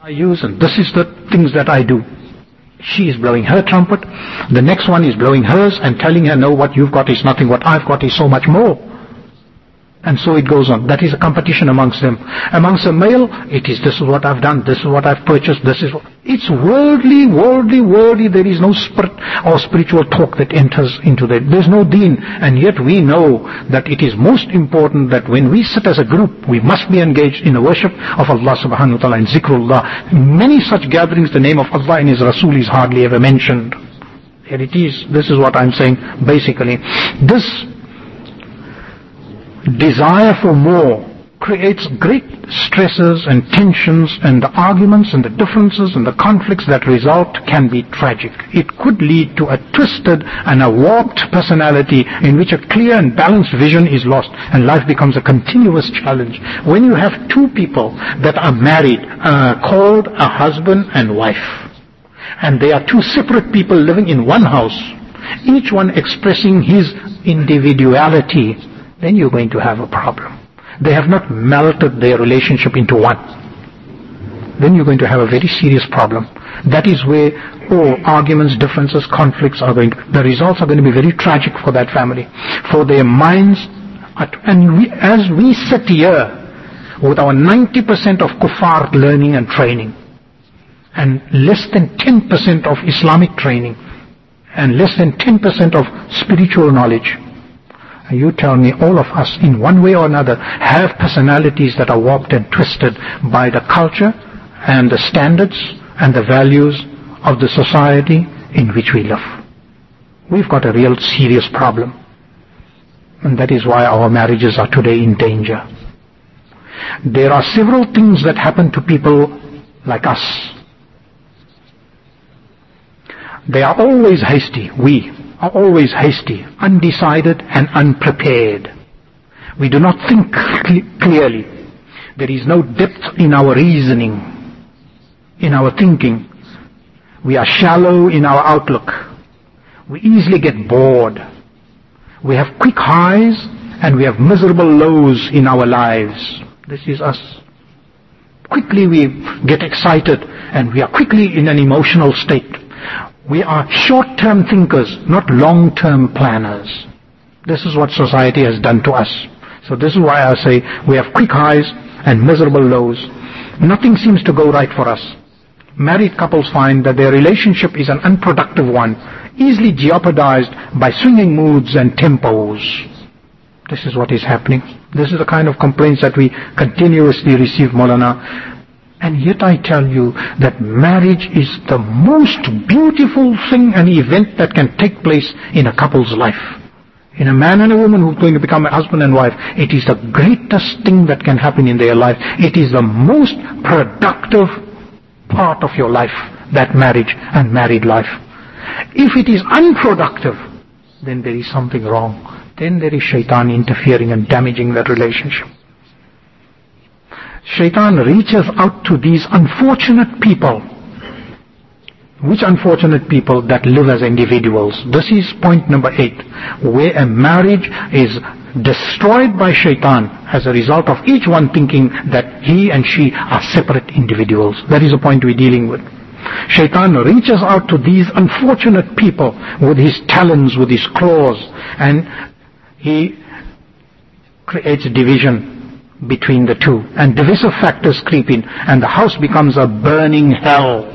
I use, and this is the things that I do. She is blowing her trumpet, the next one is blowing hers and telling her, no, what you've got is nothing, what I've got is so much more. And so it goes on. That is a competition amongst them. Amongst a male, it is, this is what I've done, this is what I've purchased, this is what... It's worldly. There is no spirit or spiritual talk that enters into that. There's no deen. And yet we know that it is most important that when we sit as a group, we must be engaged in the worship of Allah subhanahu wa ta'ala and zikrullah. Many such gatherings, the name of Allah and His Rasul is hardly ever mentioned. Here it is. This is what I'm saying. Basically, this desire for more creates great stresses and tensions, and the arguments and the differences and the conflicts that result can be tragic. It could lead to a twisted and a warped personality in which a clear and balanced vision is lost, and life becomes a continuous challenge. When you have two people that are married, called a husband and wife, and they are two separate people living in one house, each one expressing his individuality, then you're going to have a problem. They have not melted their relationship into one. Then you're going to have a very serious problem. That is where all arguments, differences, conflicts are going to, the results are going to be very tragic for that family. For their minds, as we sit here with our 90% of kuffar learning and training, and less than 10% of Islamic training, and less than 10% of spiritual knowledge, you tell me, all of us in one way or another have personalities that are warped and twisted by the culture and the standards and the values of the society in which we live. We've got a real serious problem. And that is why our marriages are today in danger. There are several things that happen to people like us. They are always hasty. We are always hasty, undecided and unprepared. We do not think clearly. There is no depth in our reasoning, in our thinking. We are shallow in our outlook. We easily get bored. We have quick highs and we have miserable lows in our lives. This is us. Quickly we get excited and we are quickly in an emotional state. We are short-term thinkers, not long-term planners. This is what society has done to us. So this is why I say we have quick highs and miserable lows. Nothing seems to go right for us. Married couples find that their relationship is an unproductive one, easily jeopardized by swinging moods and tempos. This is what is happening. This is the kind of complaints that we continuously receive, Maulana. And yet I tell you that marriage is the most beautiful thing and event that can take place in a couple's life. In a man and a woman who are going to become a husband and wife, it is the greatest thing that can happen in their life. It is the most productive part of your life, that marriage and married life. If it is unproductive, then there is something wrong. Then there is shaitan interfering and damaging that relationship. Shaitan reaches out to these unfortunate people. Which unfortunate people? That live as individuals. This is point number 8, where a marriage is destroyed by shaitan as a result of each one thinking that he and she are separate individuals. That is the point we're dealing with. Shaitan reaches out to these unfortunate people with his talons, with his claws, and he creates division between the two, and divisive factors creep in, and the house becomes a burning hell.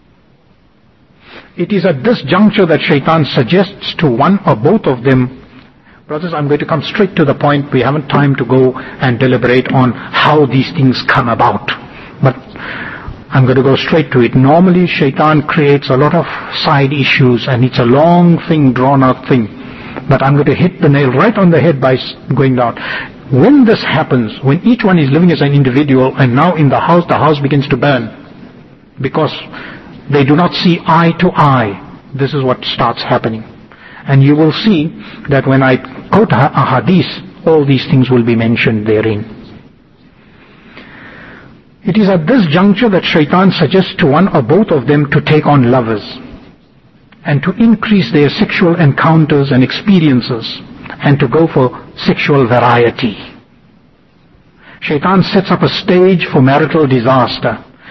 It is at this juncture that shaitan suggests to one or both of them, brothers, I'm going to come straight to the point. We haven't time to go and deliberate on how these things come about, but I'm going to go straight to it. Normally shaitan creates a lot of side issues, and it's a long thing, drawn out thing, but I'm going to hit the nail right on the head by going down. When this happens, when each one is living as an individual, and now in the house begins to burn, because they do not see eye to eye, this is what starts happening. And you will see that when I quote a hadith, all these things will be mentioned therein. It is at this juncture that shaitan suggests to one or both of them to take on lovers, and to increase their sexual encounters and experiences, and to go for sexual variety. Shaitan sets up a stage for marital disaster,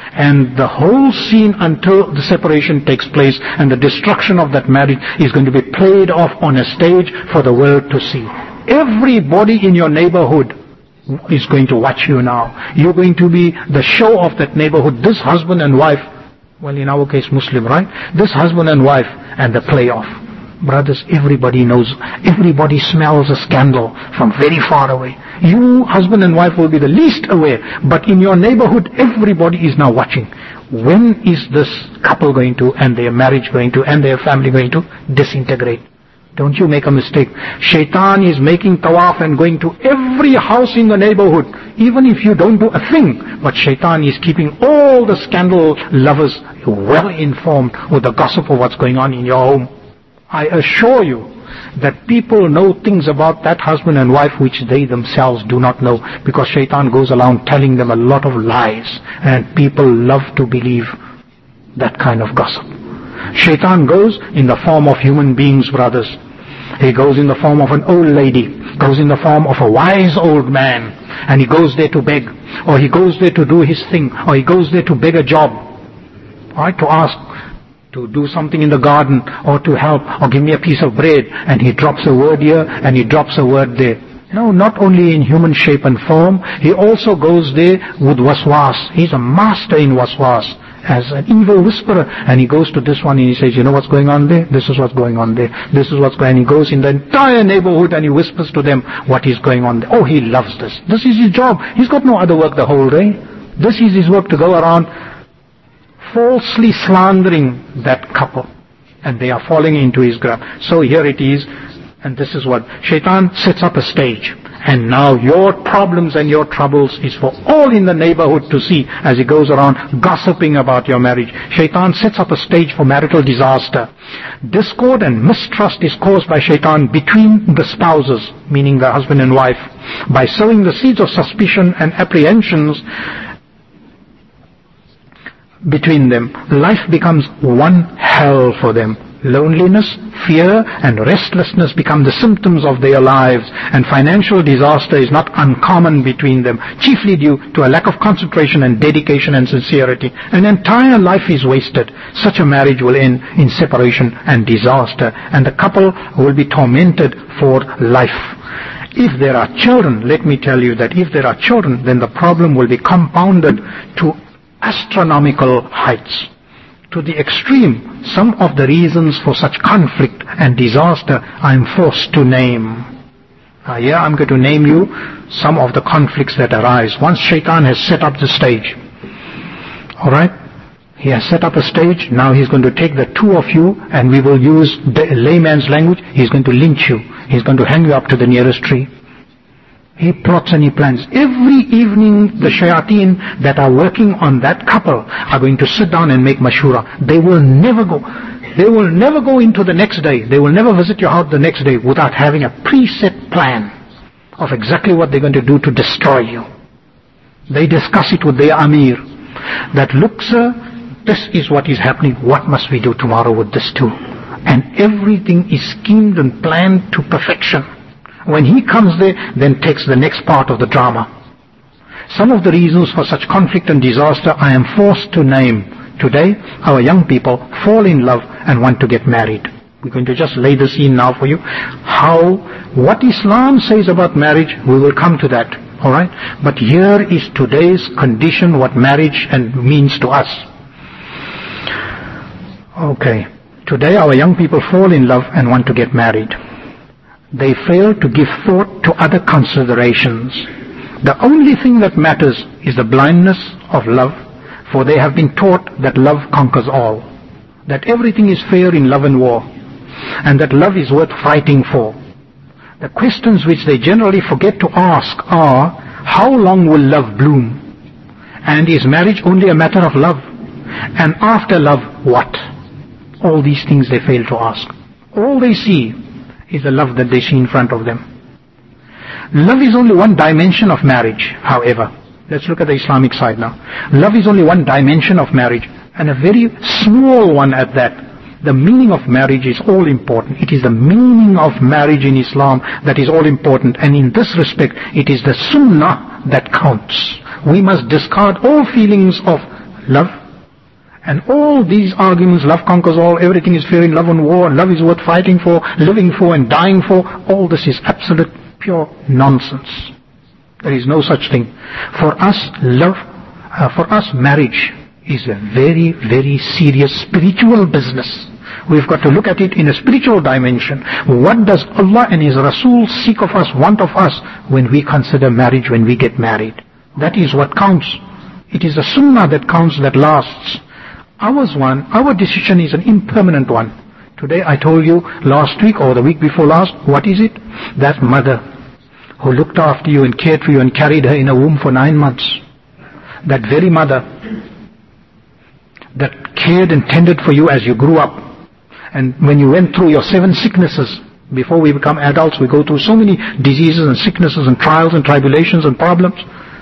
And the whole scene until the separation takes place and the destruction of that marriage is going to be played off on a stage for the world to see. Everybody in your neighborhood is going to watch you now. You're going to be the show of that neighborhood. This husband and wife, well, in our case Muslim, right? This husband and wife and the playoff. Brothers, everybody knows, everybody smells a scandal from very far away. You, husband and wife, will be the least aware, but in your neighborhood, everybody is now watching. When is this couple going to, and their marriage going to, and their family going to disintegrate? Don't you make a mistake. Shaitan is making tawaf and going to every house in the neighborhood, even if you don't do a thing. But Shaitan is keeping all the scandal lovers well informed with the gossip of what's going on in your home. I assure you that people know things about that husband and wife which they themselves do not know, because Shaitan goes around telling them a lot of lies, and people love to believe that kind of gossip. Shaitan goes in the form of human beings, brothers. He goes in the form of an old lady, goes in the form of a wise old man, and he goes there to beg, or he goes there to do his thing, or he goes there to beg a job, right, to ask to do something in the garden, or to help, or give me a piece of bread, and he drops a word here, and he drops a word there. No, not only in human shape and form, he also goes there with waswas. He's a master in waswas, as an evil whisperer, and he goes to this one and he says, you know what's going on there? This is what's going on there. This is what's going on. He goes in the entire neighborhood and he whispers to them what is going on there. Oh, he loves this. This is his job. He's got no other work the whole day. This is his work, to go around falsely slandering that couple, and they are falling into his grab. So here it is, and this is what Shaitan sets up a stage, and now your problems and your troubles is for all in the neighborhood to see as he goes around gossiping about your marriage. Shaitan sets up a stage for marital disaster. Discord and mistrust is caused by Shaitan between the spouses, meaning the husband and wife, by sowing the seeds of suspicion and apprehensions between them. Life becomes one hell for them. Loneliness, fear, and restlessness become the symptoms of their lives, and financial disaster is not uncommon between them, chiefly due to a lack of concentration and dedication and sincerity. An entire life is wasted. Such a marriage will end in separation and disaster, and the couple will be tormented for life. If there are children, let me tell you that if there are children, then the problem will be compounded to astronomical heights. To the extreme, some of the reasons for such conflict and disaster I am forced to name. Here I'm going to name you some of the conflicts that arise once Shaitan has set up the stage. Alright? He has set up a stage. Now he's going to take the two of you, and we will use the layman's language. He's going to lynch you. He's going to hang you up to the nearest tree. He plots and he plans. Every evening the shayateen that are working on that couple are going to sit down and make mashura. They will never go into the next day. They will never visit your house the next day without having a preset plan of exactly what they're going to do to destroy you. They discuss it with their Amir. That, look sir, this is what is happening. What must we do tomorrow with this too? And everything is schemed and planned to perfection. When he comes there, then takes the next part of the drama. Some of the reasons for such conflict and disaster I am forced to name. Today, our young people fall in love and want to get married. We're going to just lay the scene now for you. What Islam says about marriage, we will come to that. Alright? But here is today's condition, what marriage means to us. Okay. Today our young people fall in love and want to get married. They fail to give thought to other considerations. The only thing that matters is the blindness of love, for they have been taught that love conquers all, that everything is fair in love and war, and that love is worth fighting for. The questions which they generally forget to ask are, how long will love bloom? And is marriage only a matter of love? And after love, what? All these things they fail to ask. All they see is the love that they see in front of them. Love is only one dimension of marriage, however. Let's look at the Islamic side now. Love is only one dimension of marriage, and a very small one at that. The meaning of marriage is all important. It is the meaning of marriage in Islam that is all important, and in this respect, it is the sunnah that counts. We must discard all feelings of love. And all these arguments, love conquers all, everything is fair in love and war, love is worth fighting for, living for and dying for, all this is absolute pure nonsense. There is no such thing. For us, marriage is a very, very serious spiritual business. We've got to look at it in a spiritual dimension. What does Allah and His Rasul seek of us, want of us, when we consider marriage, when we get married? That is what counts. It is the sunnah that counts, that lasts. Our decision is an impermanent one. Today I told you, last week or the week before last, what is it? That mother who looked after you and cared for you and carried her in a womb for 9 months. That very mother that cared and tended for you as you grew up. And when you went through your 7 sicknesses, before we become adults, we go through so many diseases and sicknesses and trials and tribulations and problems.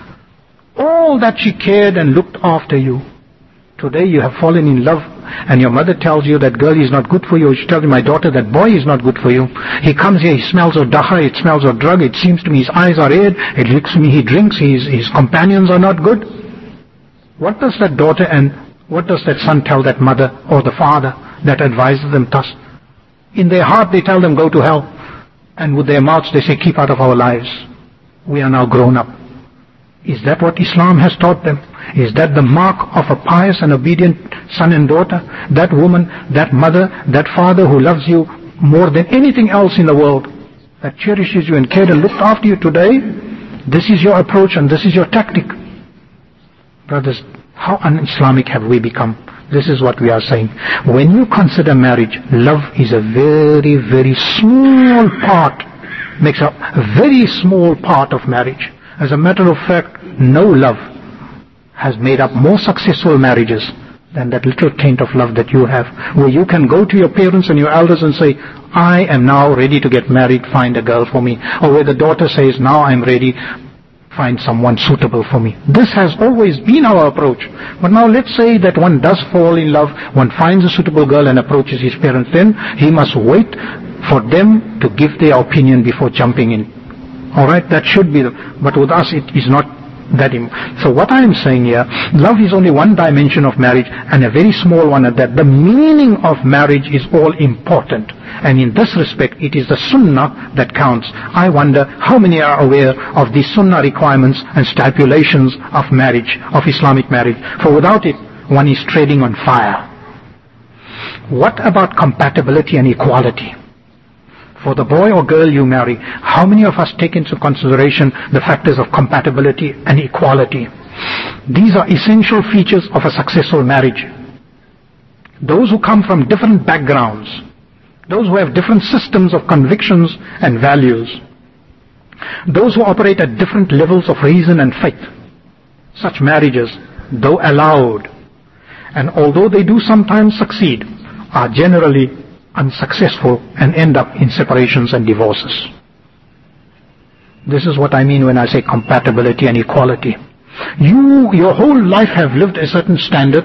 All that she cared and looked after you. Today you have fallen in love and your mother tells you that girl is not good for you. She tells you, my daughter, that boy is not good for you. He comes here, he smells of dahar, it smells of drug, it seems to me his eyes are red, it looks to me he drinks, his companions are not good. What does that daughter and what does that son tell that mother or the father that advises them thus? In their heart they tell them go to hell, and with their mouths they say keep out of our lives. We are now grown up. Is that what Islam has taught them? Is that the mark of a pious and obedient son and daughter? That woman, that mother, that father who loves you more than anything else in the world, that cherishes you and cared and looked after you today, this is your approach and this is your tactic. Brothers, how un-Islamic have we become? This is what we are saying. When you consider marriage, love is a very, very small part, makes up a very small part of marriage. As a matter of fact, no love has made up more successful marriages than that little taint of love that you have, where you can go to your parents and your elders and say, I am now ready to get married, find a girl for me. Or where the daughter says, now I'm ready, find someone suitable for me. This has always been our approach. But now let's say that one does fall in love, one finds a suitable girl and approaches his parents, then he must wait for them to give their opinion before jumping in. Alright, that should be, but with us it is not that. So what I am saying here, love is only one dimension of marriage and a very small one at that. The meaning of marriage is all important. And in this respect, it is the sunnah that counts. I wonder how many are aware of the sunnah requirements and stipulations of marriage, of Islamic marriage. For without it, one is treading on fire. What about compatibility and equality? For the boy or girl you marry, how many of us take into consideration the factors of compatibility and equality? These are essential features of a successful marriage. Those who come from different backgrounds, those who have different systems of convictions and values, those who operate at different levels of reason and faith, such marriages, though allowed, and although they do sometimes succeed, are generally unsuccessful and end up in separations and divorces. This is what I mean when I say compatibility and equality. You, your whole life have lived a certain standard,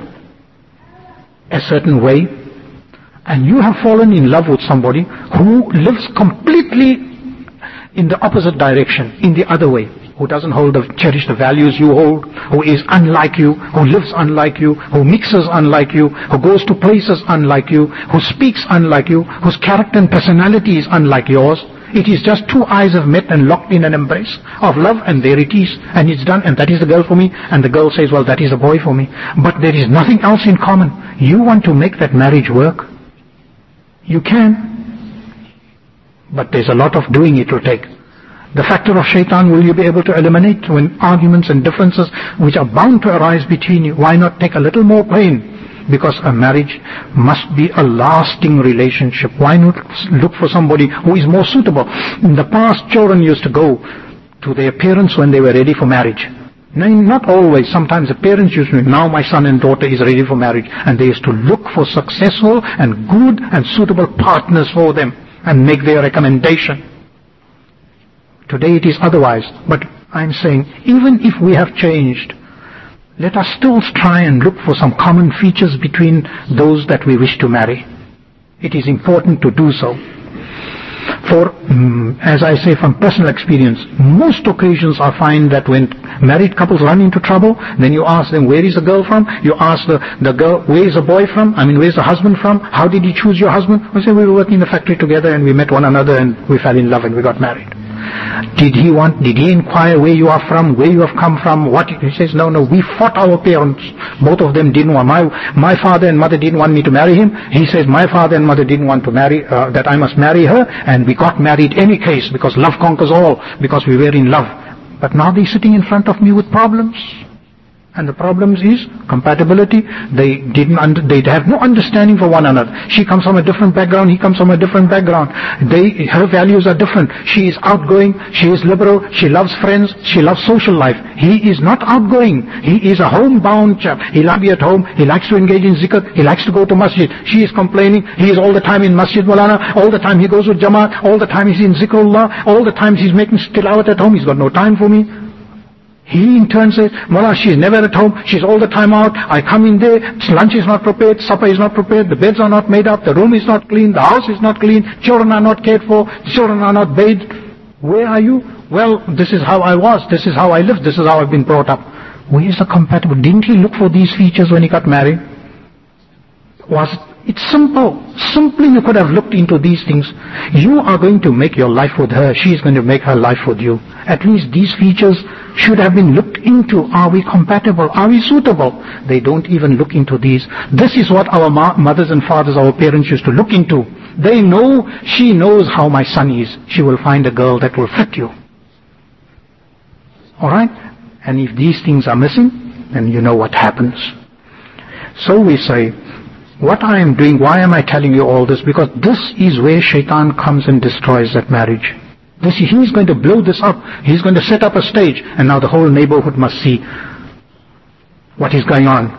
a certain way, and you have fallen in love with somebody who lives completely in the opposite direction, in the other way, who doesn't cherish the values you hold, who is unlike you, who lives unlike you, who mixes unlike you, who goes to places unlike you, who speaks unlike you, whose character and personality is unlike yours. It is just two eyes have met and locked in an embrace of love, and there it is, and it's done, and that is the girl for me, and the girl says, well, that is a boy for me. But there is nothing else in common. You want to make that marriage work? You can. But there's a lot of doing it will take. The factor of shaitan, will you be able to eliminate when arguments and differences which are bound to arise between you? Why not take a little more pain? Because a marriage must be a lasting relationship. Why not look for somebody who is more suitable? In the past, children used to go to their parents when they were ready for marriage. No, not always. Sometimes the parents used to, now my son and daughter is ready for marriage. And they used to look for successful and good and suitable partners for them and make their recommendation. Today it is otherwise, but I'm saying, even if we have changed, let us still try and look for some common features between those that we wish to marry. It is important to do so. As I say from personal experience, most occasions I find that when married couples run into trouble, then you ask them, where is the girl from? You ask the girl, where is the boy from? Where's the husband from? How did you choose your husband? We say, we were working in the factory together and we met one another and we fell in love and we got married. Did he inquire where you are from, where you have come from, what? He says, no, we fought our parents. Both of them didn't want, my father and mother didn't want me to marry him. He says, my father and mother didn't want to marry, that I must marry her, and we got married any case, because love conquers all, because we were in love. But now they're sitting in front of me with problems. And the problems is compatibility. They have no understanding for one another. She comes from a different background, he comes from a different background. Her values are different. She is outgoing, she is liberal, she loves friends, she loves social life. He is not outgoing. He is a homebound chap. He likes to be at home, he likes to engage in zikr, he likes to go to masjid. She is complaining, he is all the time in masjid Maulana, all the time he goes with Jamaat, all the time he's in zikrullah, all the time he's making tilawat at home, he's got no time for me. He in turn says, Mullah, she's never at home, she's all the time out, I come in there, lunch is not prepared, supper is not prepared, the beds are not made up, the room is not clean, the house is not clean, children are not cared for, children are not bathed. Where are you? Well, this is how I was, this is how I lived, this is how I've been brought up. Where is the compatible? Didn't he look for these features when he got married? It's simple. Simply you could have looked into these things. You are going to make your life with her. She is going to make her life with you. At least these features should have been looked into. Are we compatible? Are we suitable? They don't even look into these. This is what our mothers and fathers, our parents used to look into. They know, she knows how my son is. She will find a girl that will fit you. Alright? And if these things are missing, then you know what happens. So we say, what I am doing, why am I telling you all this? Because this is where shaitan comes and destroys that marriage. He's going to blow this up. He's going to set up a stage, and now the whole neighborhood must see what is going on.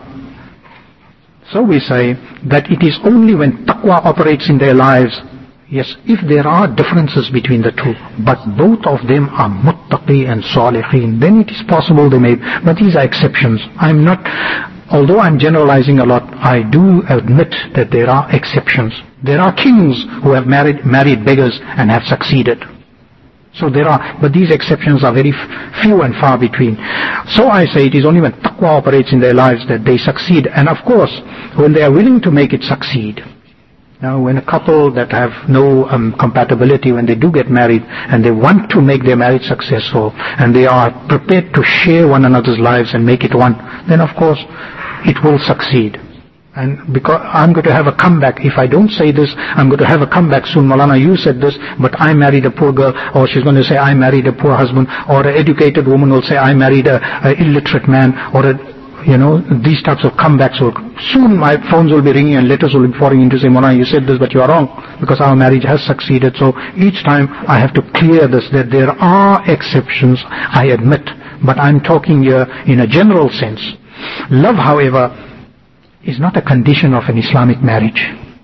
So we say that it is only when taqwa operates in their lives, yes, if there are differences between the two, but both of them are muttaqi and salihin, then it is possible they may, but these are exceptions. Although I'm generalizing a lot, I do admit that there are exceptions. There are kings who have married beggars and have succeeded. So but these exceptions are very few and far between. So I say it is only when taqwa operates in their lives that they succeed. And of course, when they are willing to make it succeed. Now, when a couple that have no compatibility, when they do get married and they want to make their marriage successful and they are prepared to share one another's lives and make it one, then of course it will succeed. And because I'm going to have a comeback, if I don't say this, I'm going to have a comeback soon. Maulana, you said this, but I married a poor girl, or she's going to say I married a poor husband, or an educated woman will say I married a illiterate man, or these types of comebacks will, soon my phones will be ringing and letters will be pouring in to say, Maulana, you said this, but you are wrong, because our marriage has succeeded. So each time I have to clear this, that there are exceptions, I admit, but I'm talking here in a general sense. Love, however, is not a condition of an Islamic marriage.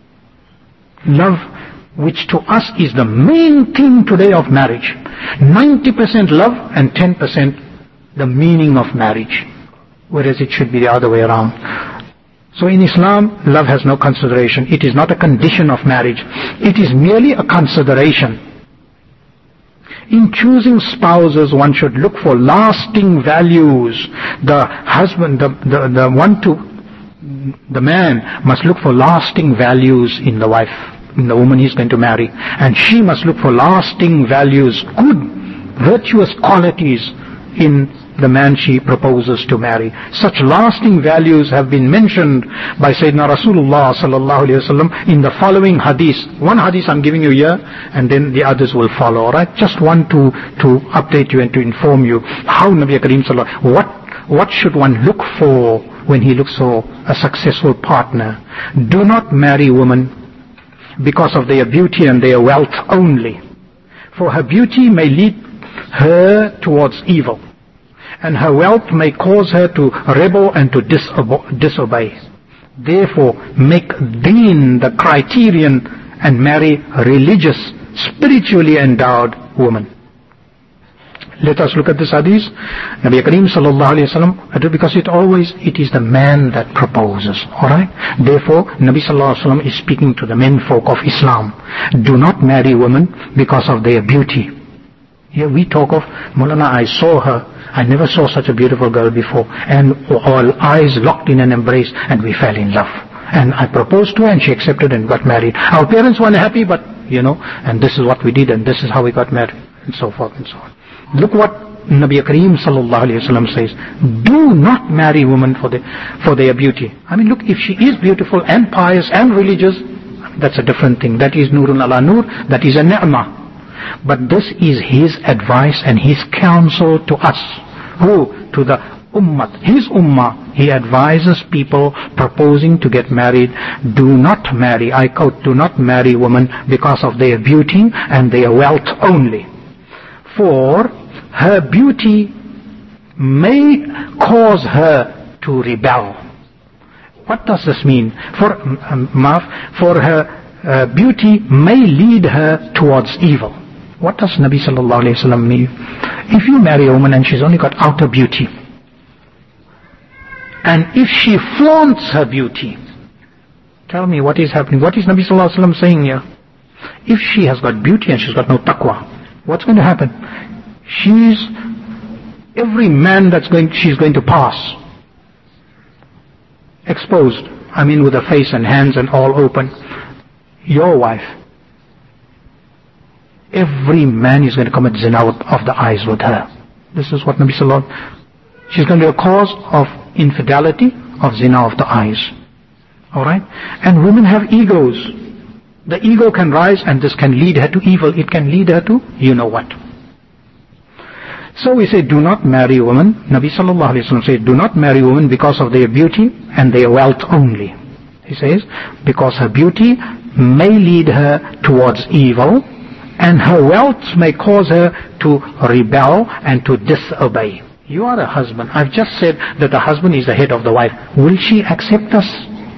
Love, which to us is the main thing today of marriage. 90% love and 10% the meaning of marriage. Whereas it should be the other way around. So in Islam, love has no consideration. It is not a condition of marriage. It is merely a consideration. In choosing spouses, one should look for lasting values. The husband, the man must look for lasting values in the wife, in the woman he's going to marry. And she must look for lasting values, good, virtuous qualities in the man she proposes to marry. Such lasting values have been mentioned by Sayyidina Rasulullah sallallahu alaihi wasallam in the following hadith. One hadith I'm giving you here, and then the others will follow. All right? Just one to update you and to inform you how Nabi Kareem sallallahu. What should one look for when he looks for a successful partner? Do not marry women because of their beauty and their wealth only, for her beauty may lead her towards evil, and her wealth may cause her to rebel and to disobey. Therefore, make deen the criterion and marry a religious, spiritually endowed woman. Let us look at this hadith. Nabi Kareem sallallahu alayhi wasallam, because it is the man that proposes. Alright? Therefore, Nabi sallallahu alayhi wasallam is speaking to the menfolk of Islam. Do not marry women because of their beauty. Here we talk of, Maulana, I saw her. I never saw such a beautiful girl before. And our eyes locked in an embrace and we fell in love. And I proposed to her and she accepted and got married. Our parents weren't happy, but, and this is what we did and this is how we got married. And so forth and so on. Look what Nabi Kareem sallallahu alayhi wasallam says. Do not marry women for their beauty. I mean, look, if she is beautiful and pious and religious, that's a different thing. That is nurun ala nur, that is a ni'mah. But this is his advice and his counsel to us. Who? To the ummah. His ummah. He advises people proposing to get married, do not marry, I quote, do not marry women because of their beauty and their wealth only. For her beauty may cause her to rebel. What does this mean? For her beauty may lead her towards evil. What does Nabi sallallahu alayhi wasallam mean? If you marry a woman and she's only got outer beauty, and if she flaunts her beauty, tell me what is happening. What is Nabi sallallahu alayhi wasallam saying here? If she has got beauty and she's got no taqwa, what's going to happen? Every man she's going to pass exposed, I mean with her face and hands and all open. Your wife, every man is going to commit zina of the eyes with her. This is what Nabi sallallahu alayhi wasallam, she's going to be a cause of infidelity, of zina of the eyes. Alright? And women have egos. The ego can rise and this can lead her to evil. It can lead her to you know what. So we say, do not marry women. Nabi sallallahu alayhi wasallam said, do not marry women because of their beauty and their wealth only. He says, because her beauty may lead her towards evil and her wealth may cause her to rebel and to disobey. You are a husband. I've just said that the husband is the head of the wife. Will she accept us?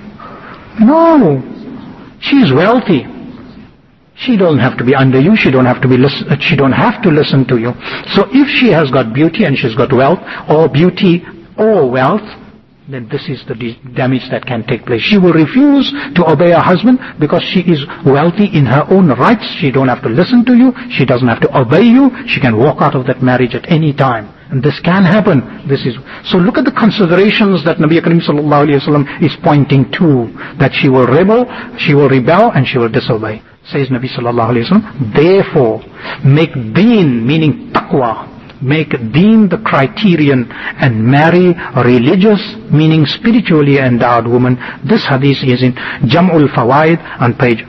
No. She is wealthy. She don't have to be under you. She don't have to listen to you. So if she has got beauty and she's got wealth, or beauty or wealth, then this is the damage that can take place. She will refuse to obey her husband because she is wealthy in her own rights. She don't have to listen to you. She doesn't have to obey you. She can walk out of that marriage at any time. And this can happen. So look at the considerations that Nabi Kareem sallallahu alayhi wasallam is pointing to. That she will rebel, and she will disobey. Says Nabi sallallahu alayhi wasallam, therefore, make deen, meaning taqwa, make deen the criterion and marry a religious, meaning spiritually endowed woman. This hadith is in Jam'ul Fawaid on page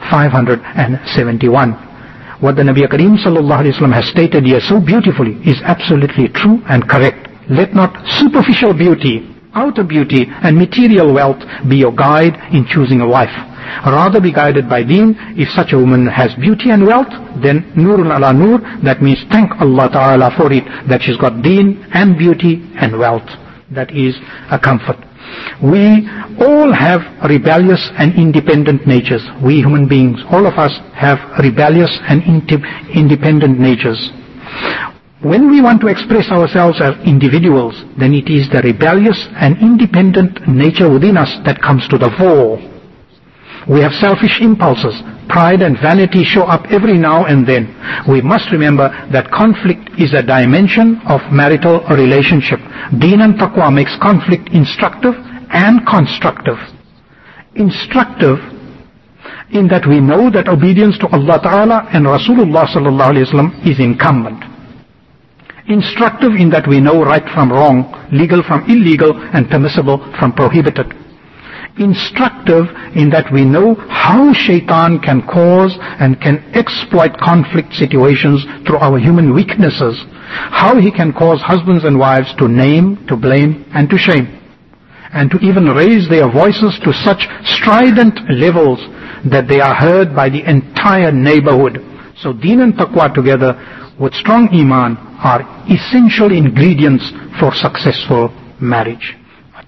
571. What the Nabi Kareem sallallahu alayhi wasallam has stated here so beautifully is absolutely true and correct. Let not superficial beauty, outer beauty and material wealth be your guide in choosing a wife. Rather be guided by deen. If such a woman has beauty and wealth, then nurun ala nur, that means thank Allah Ta'ala for it, that she's got deen and beauty and wealth. That is a comfort. We all have rebellious and independent natures. We human beings, all of us have rebellious and independent natures. When we want to express ourselves as individuals, then it is the rebellious and independent nature within us that comes to the fore. We have selfish impulses. Pride and vanity show up every now and then. We must remember that conflict is a dimension of marital relationship. Deen and taqwa makes conflict instructive and constructive. Instructive in that we know that obedience to Allah Ta'ala and Rasulullah Sallallahu Alaihi Wasallam is incumbent. Instructive in that we know right from wrong, legal from illegal, and permissible from prohibited. Instructive in that we know how shaitan can cause and can exploit conflict situations through our human weaknesses, how he can cause husbands and wives to name, to blame, and to shame, and to even raise their voices to such strident levels that they are heard by the entire neighborhood. So deen and taqwa together with strong iman are essential ingredients for successful marriage.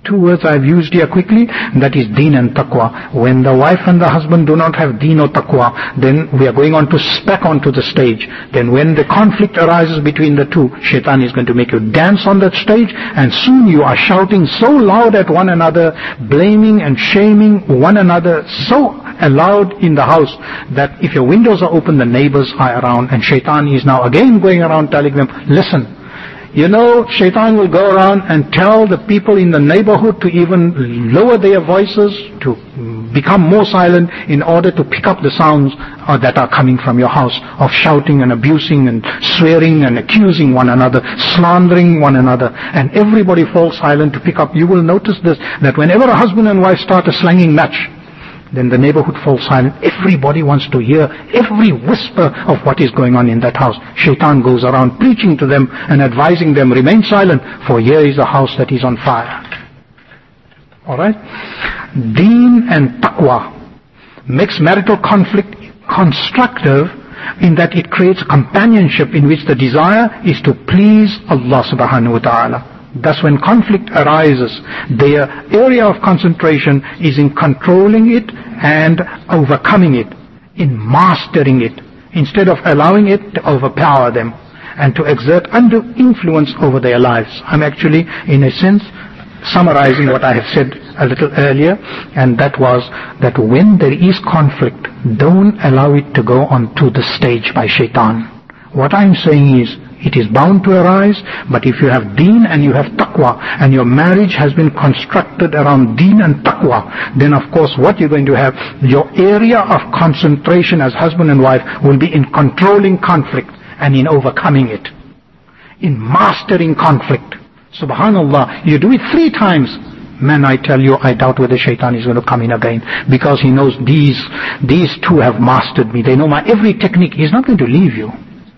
Two words I've used here quickly, that is deen and taqwa. When the wife and the husband do not have deen or taqwa, then we are going on to spec onto the stage. Then when the conflict arises between the two, shaitan is going to make you dance on that stage, and soon you are shouting so loud at one another, blaming and shaming one another so loud in the house that if your windows are open, the neighbors are around, and shaitan is now again going around telling them, listen, you know, shaitan will go around and tell the people in the neighborhood to even lower their voices, to become more silent in order to pick up the sounds that are coming from your house of shouting and abusing and swearing and accusing one another, slandering one another, and everybody falls silent to pick up. You will notice this, that whenever a husband and wife start a slanging match, then the neighborhood falls silent. Everybody wants to hear every whisper of what is going on in that house. Shaitan goes around preaching to them and advising them, remain silent, for here is a house that is on fire. Alright? Deen and taqwa makes marital conflict constructive in that it creates companionship in which the desire is to please Allah subhanahu wa ta'ala. Thus when conflict arises, their area of concentration is in controlling it and overcoming it, in mastering it, instead of allowing it to overpower them and to exert undue influence over their lives. I'm actually, in a sense, summarizing what I have said a little earlier, and that was that when there is conflict, don't allow it to go onto the stage by shaitan. What I'm saying is, it is bound to arise, but if you have deen and you have taqwa, and your marriage has been constructed around deen and taqwa, then of course what you're going to have, your area of concentration as husband and wife will be in controlling conflict and in overcoming it, in mastering conflict. Subhanallah, you do it 3 times. Man, I tell you, I doubt whether shaitan is going to come in again, because he knows these two have mastered me. They know my every technique. He's not going to leave you.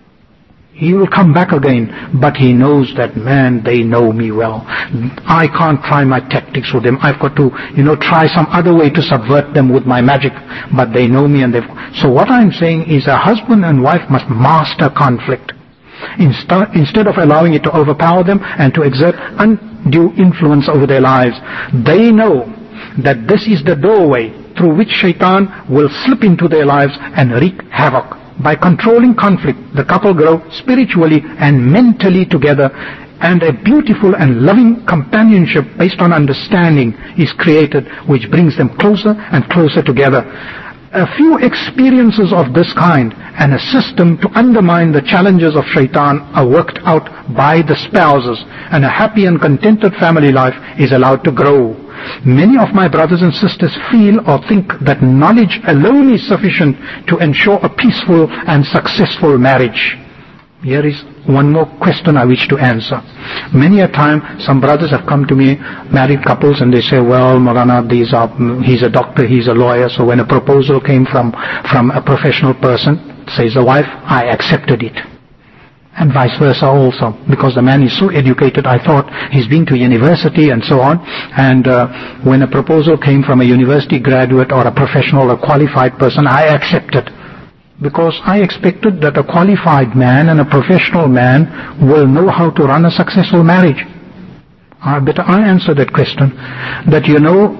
He will come back again, but he knows that, man, they know me well. I can't try my tactics with them. I've got to, try some other way to subvert them with my magic, but they know me and so what I'm saying is a husband and wife must master conflict. Instead of allowing it to overpower them and to exert undue influence over their lives, they know that this is the doorway through which shaitan will slip into their lives and wreak havoc. By controlling conflict, the couple grow spiritually and mentally together, and a beautiful and loving companionship based on understanding is created, which brings them closer and closer together. A few experiences of this kind and a system to undermine the challenges of shaitan are worked out by the spouses, and a happy and contented family life is allowed to grow. Many of my brothers and sisters feel or think that knowledge alone is sufficient to ensure a peaceful and successful marriage. Here is one more question I wish to answer. Many a time some brothers have come to me, married couples, and they say, well, Maulana, he's a doctor, he's a lawyer, so when a proposal came from a professional person, says the wife, I accepted it. And vice versa also, because the man is so educated, I thought he's been to university and so on, and when a proposal came from a university graduate or a professional or qualified person, I accepted, because I expected that a qualified man and a professional man will know how to run a successful marriage. But I answer that question, that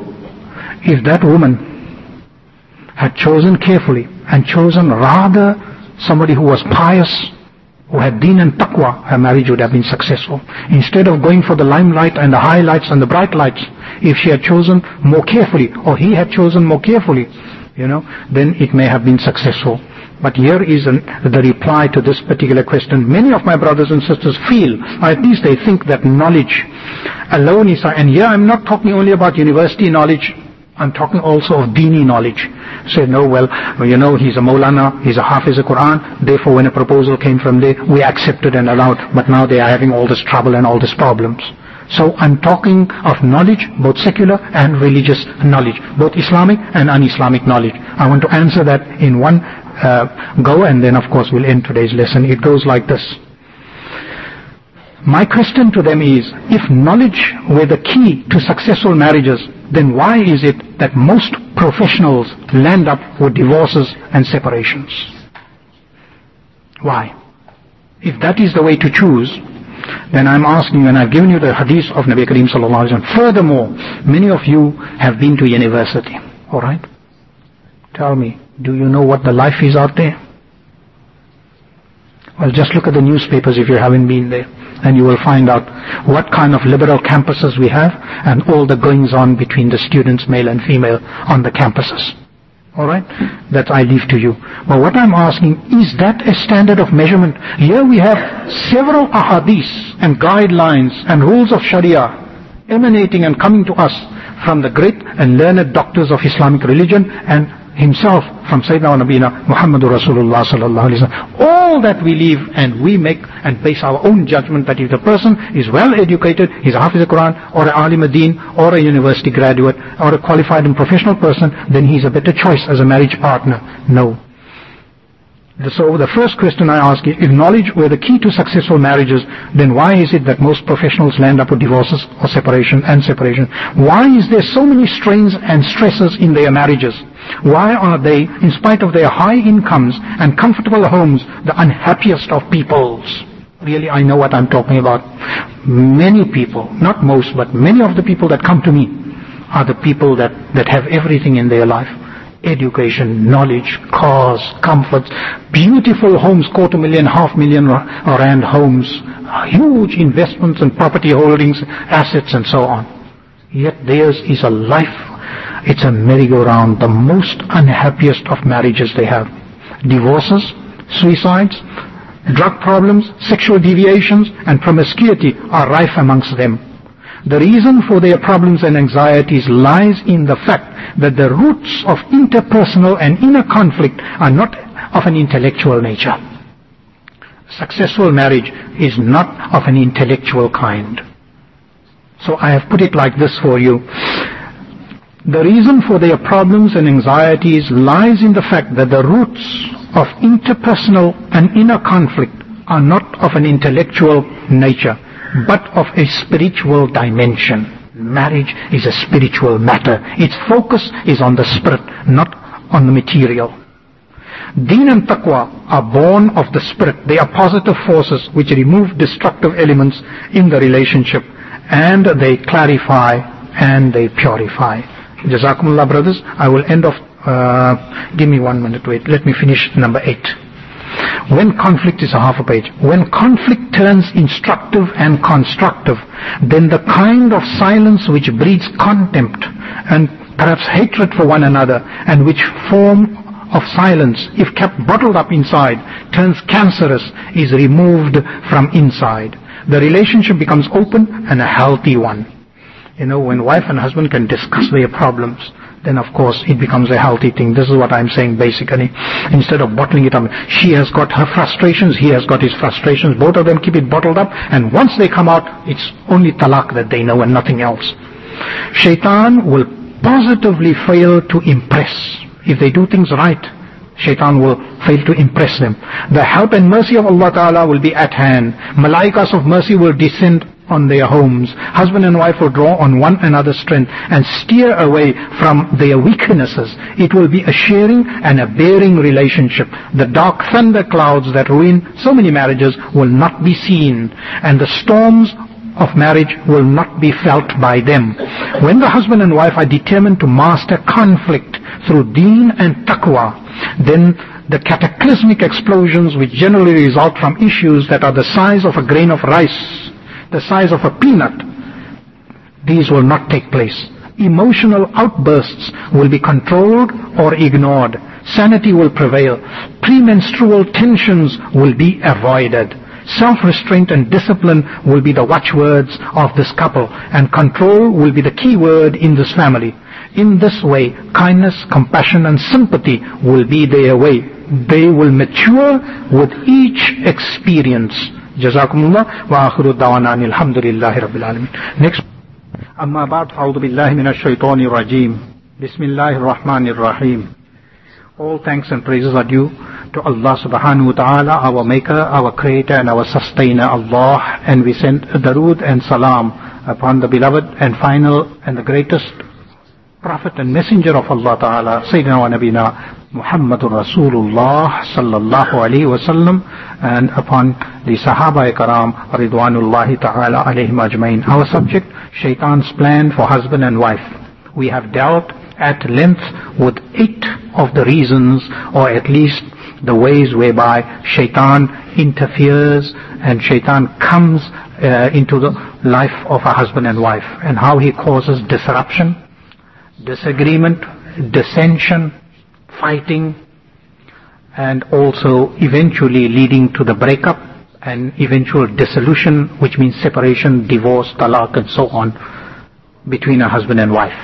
if that woman had chosen carefully and chosen rather somebody who was pious, who had deen and taqwa, her marriage would have been successful. Instead of going for the limelight and the highlights and the bright lights, if she had chosen more carefully, or he had chosen more carefully, then it may have been successful. But here is the reply to this particular question. Many of my brothers and sisters feel, or at least they think, that knowledge alone is, and here I'm not talking only about university knowledge, I'm talking also of Dini knowledge. Say, no, he's a Maulana, he's a Hafiz al-Quran, therefore when a proposal came from there, we accepted and allowed, but now they are having all this trouble and all these problems. So I'm talking of knowledge, both secular and religious knowledge, both Islamic and un-Islamic knowledge. I want to answer that in one go, and then of course we'll end today's lesson. It goes like this. My question to them is, if knowledge were the key to successful marriages, then why is it that most professionals land up with divorces and separations? Why? If that is the way to choose, then I'm asking you, and I've given you the hadith of Nabi Kareem sallallahu alaihi wasallam. Furthermore, many of you have been to university. Alright? Tell me, do you know what the life is out there? Well, just look at the newspapers if you haven't been there, and you will find out what kind of liberal campuses we have and all the goings on between the students, male and female, on the campuses. Alright? That I leave to you. But what I'm asking, is that a standard of measurement? Here we have several ahadith and guidelines and rules of Sharia emanating and coming to us from the great and learned doctors of Islamic religion and himself from Sayyidina Nabina Muhammadur Rasulullah sallallahu alaihi wasallam. All that we leave and we make and base our own judgment that if the person is well educated, he's a Hafiz al-Quran or an Alim ad-Din or a university graduate or a qualified and professional person, then he's a better choice as a marriage partner. No. So the first question I ask is, if knowledge were the key to successful marriages, then why is it that most professionals land up with divorces or separation? Why is there so many strains and stresses in their marriages? Why are they, in spite of their high incomes and comfortable homes, the unhappiest of peoples? Really, I know what I'm talking about. Many people, not most, but many of the people that come to me are the people that have everything in their life. Education, knowledge, cars, comforts, beautiful homes, $250,000, $500,000 rand homes, huge investments and property holdings, assets and so on. Yet theirs is a life, it's a merry-go-round, the most unhappiest of marriages they have. Divorces, suicides, drug problems, sexual deviations and promiscuity are rife amongst them. The reason for their problems and anxieties lies in the fact that the roots of interpersonal and inner conflict are not of an intellectual nature. Successful marriage is not of an intellectual kind. So I have put it like this for you. The reason for their problems and anxieties lies in the fact that the roots of interpersonal and inner conflict are not of an intellectual nature, but of a spiritual dimension. Marriage is a spiritual matter. Its focus is on the spirit, not on the material. Deen and taqwa are born of the spirit. They are positive forces which remove destructive elements in the relationship, and they clarify and they purify. Jazakumullah, brothers. I will end off. Give me 1 minute, wait. Let me finish number 8. When conflict is a half a page. When conflict turns instructive and constructive, then the kind of silence which breeds contempt and perhaps hatred for one another, and which form of silence, if kept bottled up inside, turns cancerous, is removed from inside. The relationship becomes open and a healthy one. You know, when wife and husband can discuss their problems, then of course it becomes a healthy thing. This is what I'm saying basically. Instead of bottling it up, she has got her frustrations, he has got his frustrations, both of them keep it bottled up, and once they come out, it's only talaq that they know and nothing else. Shaitan will positively fail to impress. If they do things right, Shaitan will fail to impress them. The help and mercy of Allah Ta'ala will be at hand. Malaikas of mercy will descend on their homes. Husband and wife will draw on one another's strength and steer away from their weaknesses. It will be a sharing and a bearing relationship. The dark thunder clouds that ruin so many marriages will not be seen, and the storms of marriage will not be felt by them. When the husband and wife are determined to master conflict through deen and taqwa, then the cataclysmic explosions which generally result from issues that are the size of a grain of rice, the size of a peanut, these will not take place. Emotional outbursts will be controlled or ignored. Sanity will prevail. Premenstrual tensions will be avoided. Self-restraint and discipline will be the watchwords of this couple, and control will be the key word in this family. In this way, kindness, compassion and sympathy will be their way. They will mature with each experience. Jazakumullah wa akhiru da'wana alhamdulillahi rabbil alamin. Next. Amma ba'd, a'udhu billahi minash shaitanir rajim. Bismillahir rahmanir rahim. All thanks and praises are due to Allah subhanahu wa ta'ala, our maker, our creator and our sustainer, Allah. And we send darood and salam upon the beloved and final and the greatest prophet and messenger of Allah ta'ala, Sayyidina wa Nabina Muhammadur Rasulullah sallallahu alayhi wa sallam, and upon the Sahaba Karam Ridwanullahi Ta'ala alayhim ajmain. Our subject, Shaitan's plan for husband and wife. We have dealt at length with 8 of the reasons, or at least the ways whereby Shaitan interferes and Shaitan comes into the life of a husband and wife, and how he causes disruption, disagreement, dissension, fighting, and also eventually leading to the breakup and eventual dissolution, which means separation, divorce, talaq, and so on, between a husband and wife.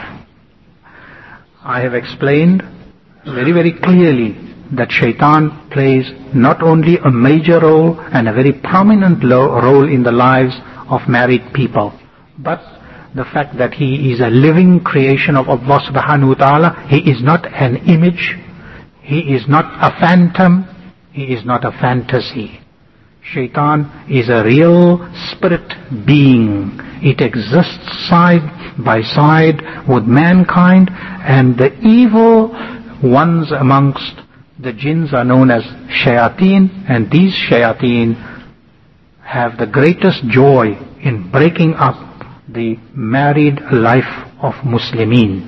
I have explained very, very clearly that Shaitan plays not only a major role and a very prominent role in the lives of married people, but the fact that he is a living creation of Allah subhanahu wa ta'ala. He is not an image, he is not a phantom, he is not a fantasy. Shaitan is a real spirit being. It exists side by side with mankind, and the evil ones amongst the jinns are known as shayateen, and these shayateen have the greatest joy in breaking up the married life of Muslimin.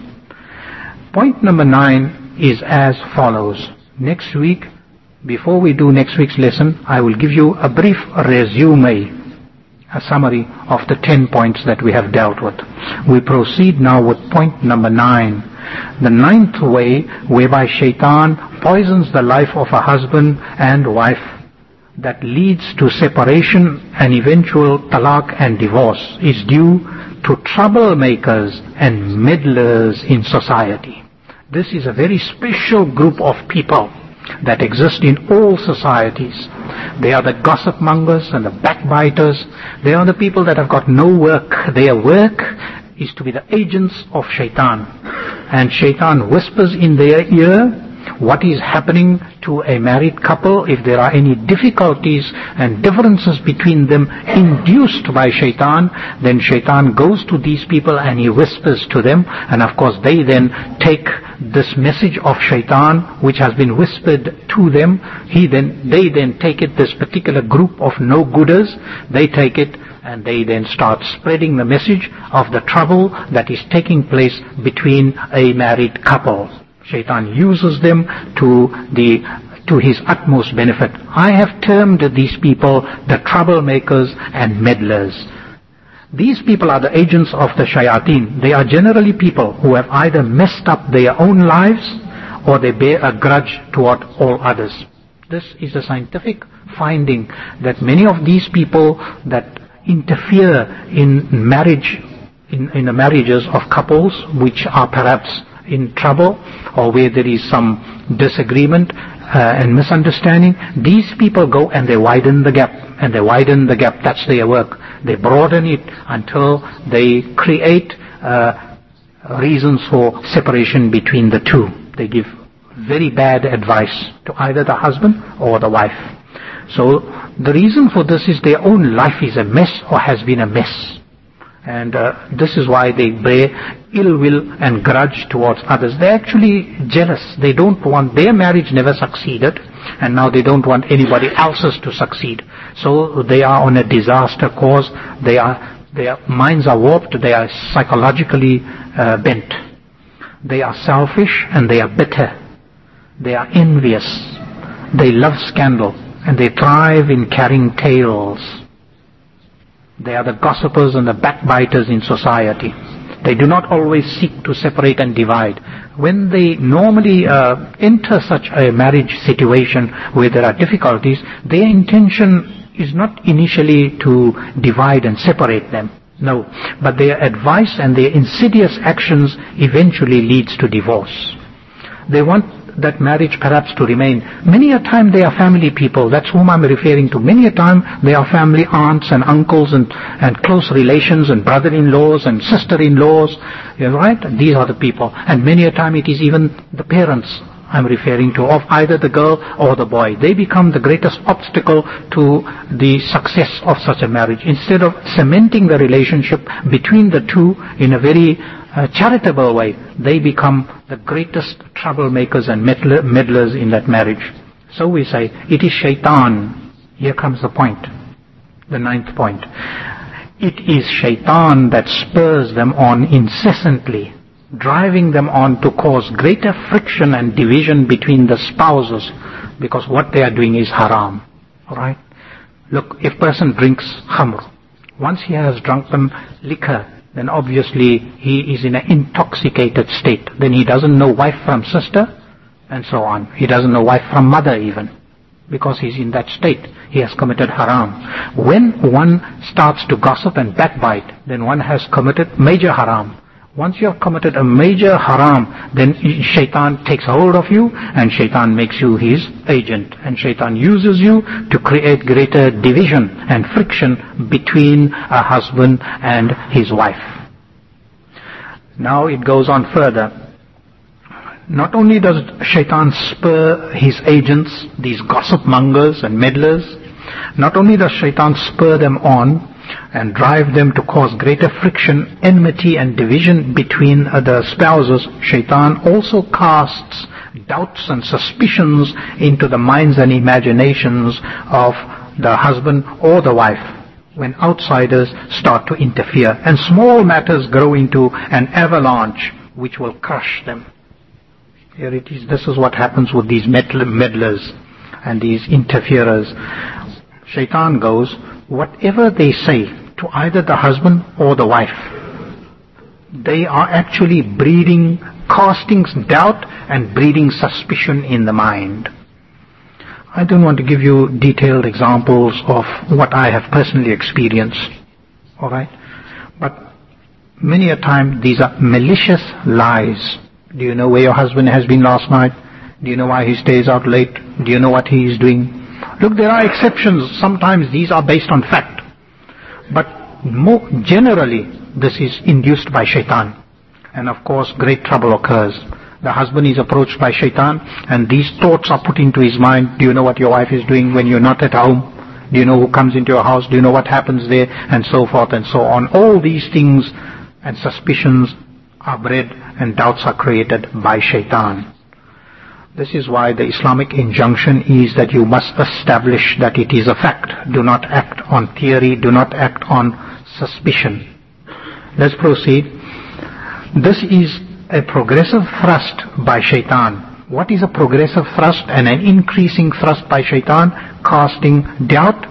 Point number 9 is as follows. Next week, before we do next week's lesson, I will give you a brief resume, a summary of the 10 points that we have dealt with. We proceed now with point number 9. The 9th way whereby Shaitan poisons the life of a husband and wife that leads to separation and eventual talaq and divorce is due to troublemakers and meddlers in society. This is a very special group of people that exist in all societies. They are the gossip mongers and the backbiters. They are the people that have got no work. Their work is to be the agents of Shaitan. And Shaitan whispers in their ear what is happening to a married couple. If there are any difficulties and differences between them induced by Shaitan, then Shaitan goes to these people and he whispers to them, and of course they then take this message of Shaitan which has been whispered to them. They then take it, this particular group of no-gooders, they take it and they then start spreading the message of the trouble that is taking place between a married couple. Shaitan uses them to his utmost benefit. I have termed these people the troublemakers and meddlers. These people are the agents of the shayateen. They are generally people who have either messed up their own lives or they bear a grudge toward all others. This is a scientific finding, that many of these people that interfere in marriage, in the marriages of couples which are perhaps in trouble or where there is some disagreement and misunderstanding, these people go and they widen the gap, and they widen the gap. That's their work. They broaden it until they create reasons for separation between the two. They give very bad advice to either the husband or the wife. So the reason for this is their own life is a mess or has been a mess. And this is why they bear ill will and grudge towards others. They're actually jealous. They don't want, their marriage never succeeded, and now they don't want anybody else's to succeed. So they are on a disaster course. Their minds are warped. They are psychologically bent. They are selfish and they are bitter. They are envious. They love scandal and they thrive in carrying tales. They are the gossipers and the backbiters in society. They do not always seek to separate and divide. When they normally enter such a marriage situation where there are difficulties, their intention is not initially to divide and separate them. No, but their advice and their insidious actions eventually leads to divorce. They want that marriage perhaps to remain. Many a time they are family people. That's whom I'm referring to. Many a time they are family aunts and uncles and close relations and brother-in-laws and sister-in-laws. Right? These are the people. And many a time it is even the parents I'm referring to, of either the girl or the boy. They become the greatest obstacle to the success of such a marriage. Instead of cementing the relationship between the two in a very charitable way, they become the greatest troublemakers and meddlers in that marriage. So we say, it is Shaitan. Here comes the point. The 9th point. It is shaitan that spurs them on incessantly, driving them on to cause greater friction and division between the spouses, because what they are doing is haram. Alright? Look, if a person drinks khamr, once he has drunken liquor, then obviously he is in an intoxicated state. Then he doesn't know wife from sister, and so on. He doesn't know wife from mother even, because he's in that state. He has committed haram. When one starts to gossip and backbite, then one has committed major haram. Once you have committed a major haram, then shaitan takes hold of you, and shaitan makes you his agent. And shaitan uses you to create greater division and friction between a husband and his wife. Now it goes on further. Not only does shaitan spur his agents, these gossip mongers and meddlers, not only does shaitan spur them on and drive them to cause greater friction, enmity and division between the spouses, shaitan also casts doubts and suspicions into the minds and imaginations of the husband or the wife when outsiders start to interfere, and small matters grow into an avalanche which will crush them. Here it is. This is what happens with these meddlers and these interferers. Shaitan goes, whatever they say to either the husband or the wife, they are actually breeding, casting doubt and breeding suspicion in the mind. I don't want to give you detailed examples of what I have personally experienced, alright? But many a time these are malicious lies. Do you know where your husband has been last night? Do you know why he stays out late? Do you know what he is doing? Look, there are exceptions. Sometimes these are based on fact. But more generally, this is induced by shaitan. And of course, great trouble occurs. The husband is approached by shaitan, and these thoughts are put into his mind. Do you know what your wife is doing when you're not at home? Do you know who comes into your house? Do you know what happens there? And so forth and so on. All these things and suspicions are bred and doubts are created by shaitan. This is why the Islamic injunction is that you must establish that it is a fact. Do not act on theory. Do not act on suspicion. Let's proceed. This is a progressive thrust by shaitan. What is a progressive thrust and an increasing thrust by shaitan? Casting doubt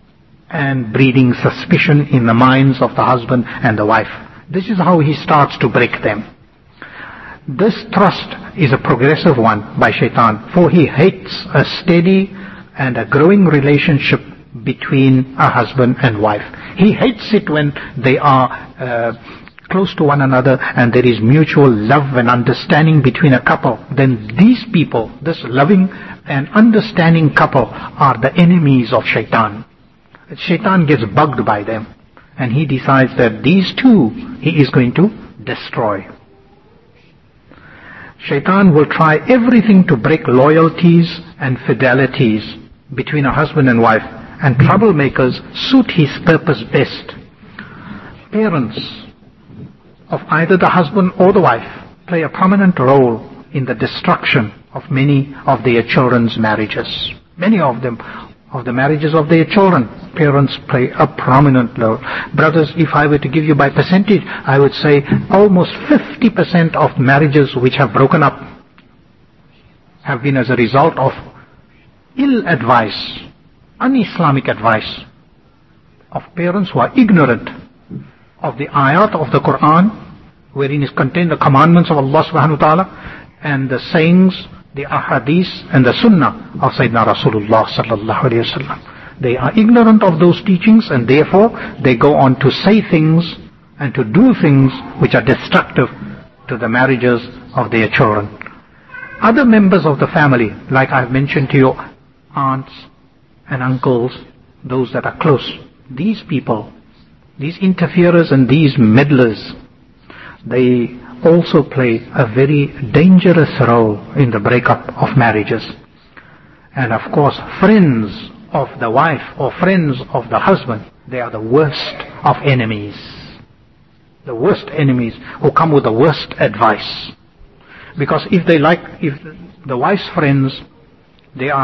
and breeding suspicion in the minds of the husband and the wife. This is how he starts to break them. This thrust is a progressive one by shaitan, for he hates a steady and a growing relationship between a husband and wife. He hates it when they are close to one another and there is mutual love and understanding between a couple. Then these people, this loving and understanding couple, are the enemies of shaitan. Shaitan gets bugged by them, and he decides that these two he is going to destroy. Shaitan will try everything to break loyalties and fidelities between a husband and wife, and troublemakers suit his purpose best. Parents of either the husband or the wife play a prominent role in the destruction of many of their children's marriages. Many of them, of the marriages of their children, parents play a prominent role. Brothers, if I were to give you by percentage, I would say almost 50% of marriages which have broken up have been as a result of ill advice, un-Islamic advice of parents who are ignorant of the ayat of the Quran, wherein is contained the commandments of Allah subhanahu wa ta'ala, and the sayings, the ahadith and the sunnah of Sayyidina Rasulullah sallallahu alayhi wa sallam. They are ignorant of those teachings, and therefore they go on to say things and to do things which are destructive to the marriages of their children. Other members of the family, like I've mentioned to you, aunts and uncles, those that are close, these people, these interferers and these meddlers, they also play a very dangerous role in the breakup of marriages. And of course, friends of the wife or friends of the husband, they are the worst of enemies. The worst enemies who come with the worst advice. Because if the wife's friends, they are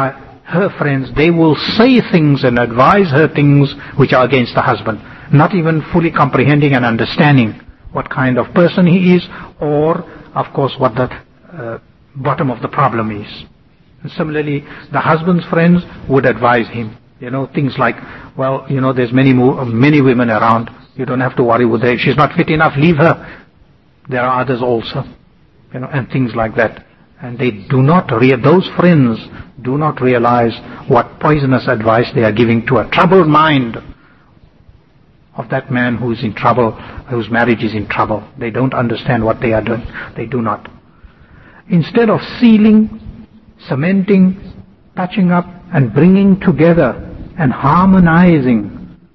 her friends, they will say things and advise her things which are against the husband, not even fully comprehending and understanding what kind of person he is, or, of course, what the bottom of the problem is. And similarly, the husband's friends would advise him, things like, well, there's many women around, you don't have to worry with her, if she's not fit enough, leave her. There are others also, and things like that. And they do not, those friends do not realize what poisonous advice they are giving to a troubled mind of that man who is in trouble, whose marriage is in trouble. They don't understand what they are doing. They do not. Instead of sealing, cementing, patching up, and bringing together and harmonizing,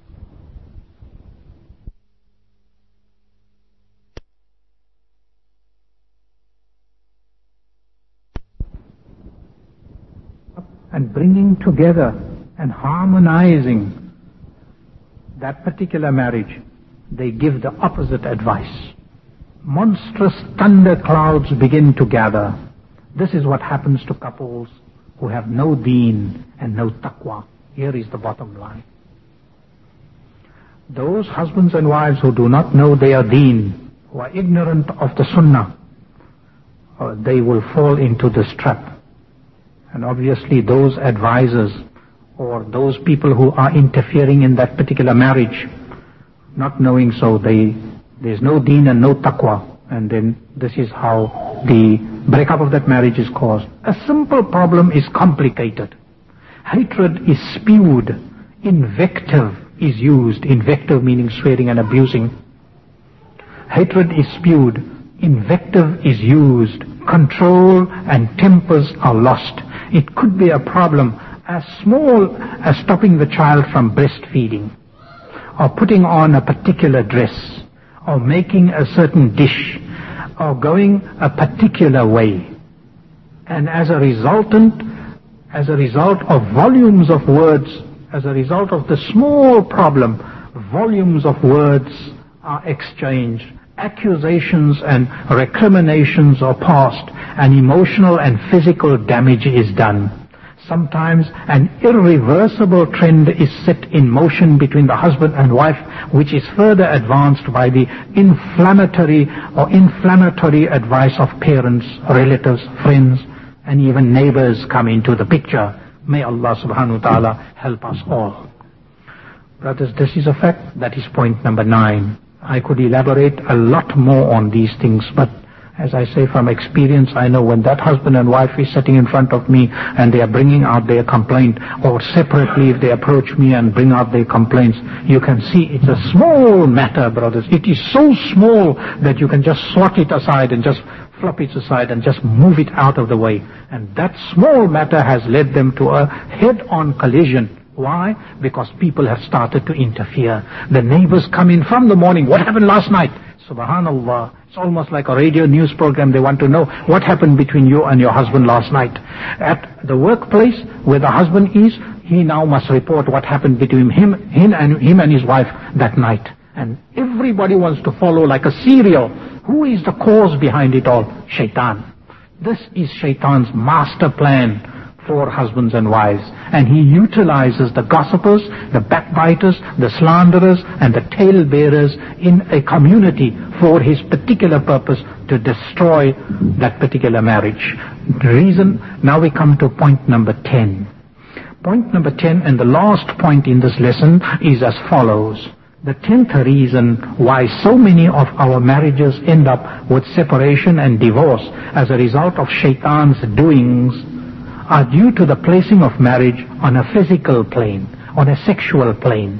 that particular marriage, they give the opposite advice. Monstrous thunder clouds begin to gather. This is what happens to couples who have no deen and no taqwa. Here is the bottom line. Those husbands and wives who do not know their deen, who are ignorant of the sunnah, they will fall into this trap. And obviously those advisors or those people who are interfering in that particular marriage, not knowing so, there's no deen and no taqwa. And then this is how the breakup of that marriage is caused. A simple problem is complicated. Hatred is spewed. Invective is used. Invective meaning swearing and abusing. Hatred is spewed. Invective is used. Control and tempers are lost. It could be a problem as small as stopping the child from breastfeeding, or putting on a particular dress, or making a certain dish, or going a particular way. And as a result of volumes of words, as a result of the small problem, volumes of words are exchanged. Accusations and recriminations are passed, and emotional and physical damage is done. Sometimes an irreversible trend is set in motion between the husband and wife, which is further advanced by the inflammatory advice of parents, relatives, friends, and even neighbors come into the picture. May Allah subhanahu wa ta'ala help us all. Brothers, this is a fact. That is point number 9. I could elaborate a lot more on these things, but as I say from experience, I know when that husband and wife is sitting in front of me and they are bringing out their complaint, or separately if they approach me and bring out their complaints, you can see it's a small matter, brothers. It is so small that you can just swat it aside and just flop it aside and just move it out of the way. And that small matter has led them to a head-on collision. Why? Because people have started to interfere. The neighbors come in from the morning. What happened last night? Subhanallah. It's almost like a radio news program. They want to know what happened between you and your husband last night. At the workplace where the husband is, he now must report what happened between him and his wife that night. And everybody wants to follow like a serial. Who is the cause behind it all? Shaitan. This is Shaitan's master plan for husbands and wives. And he utilizes the gossipers, the backbiters, the slanderers, and the talebearers in a community for his particular purpose, to destroy that particular marriage. The reason, now we come to point number 10. Point number 10, and the last point in this lesson, is as follows. The 10th reason why so many of our marriages end up with separation and divorce as a result of Shaitan's doings are due to the placing of marriage on a physical plane, on a sexual plane.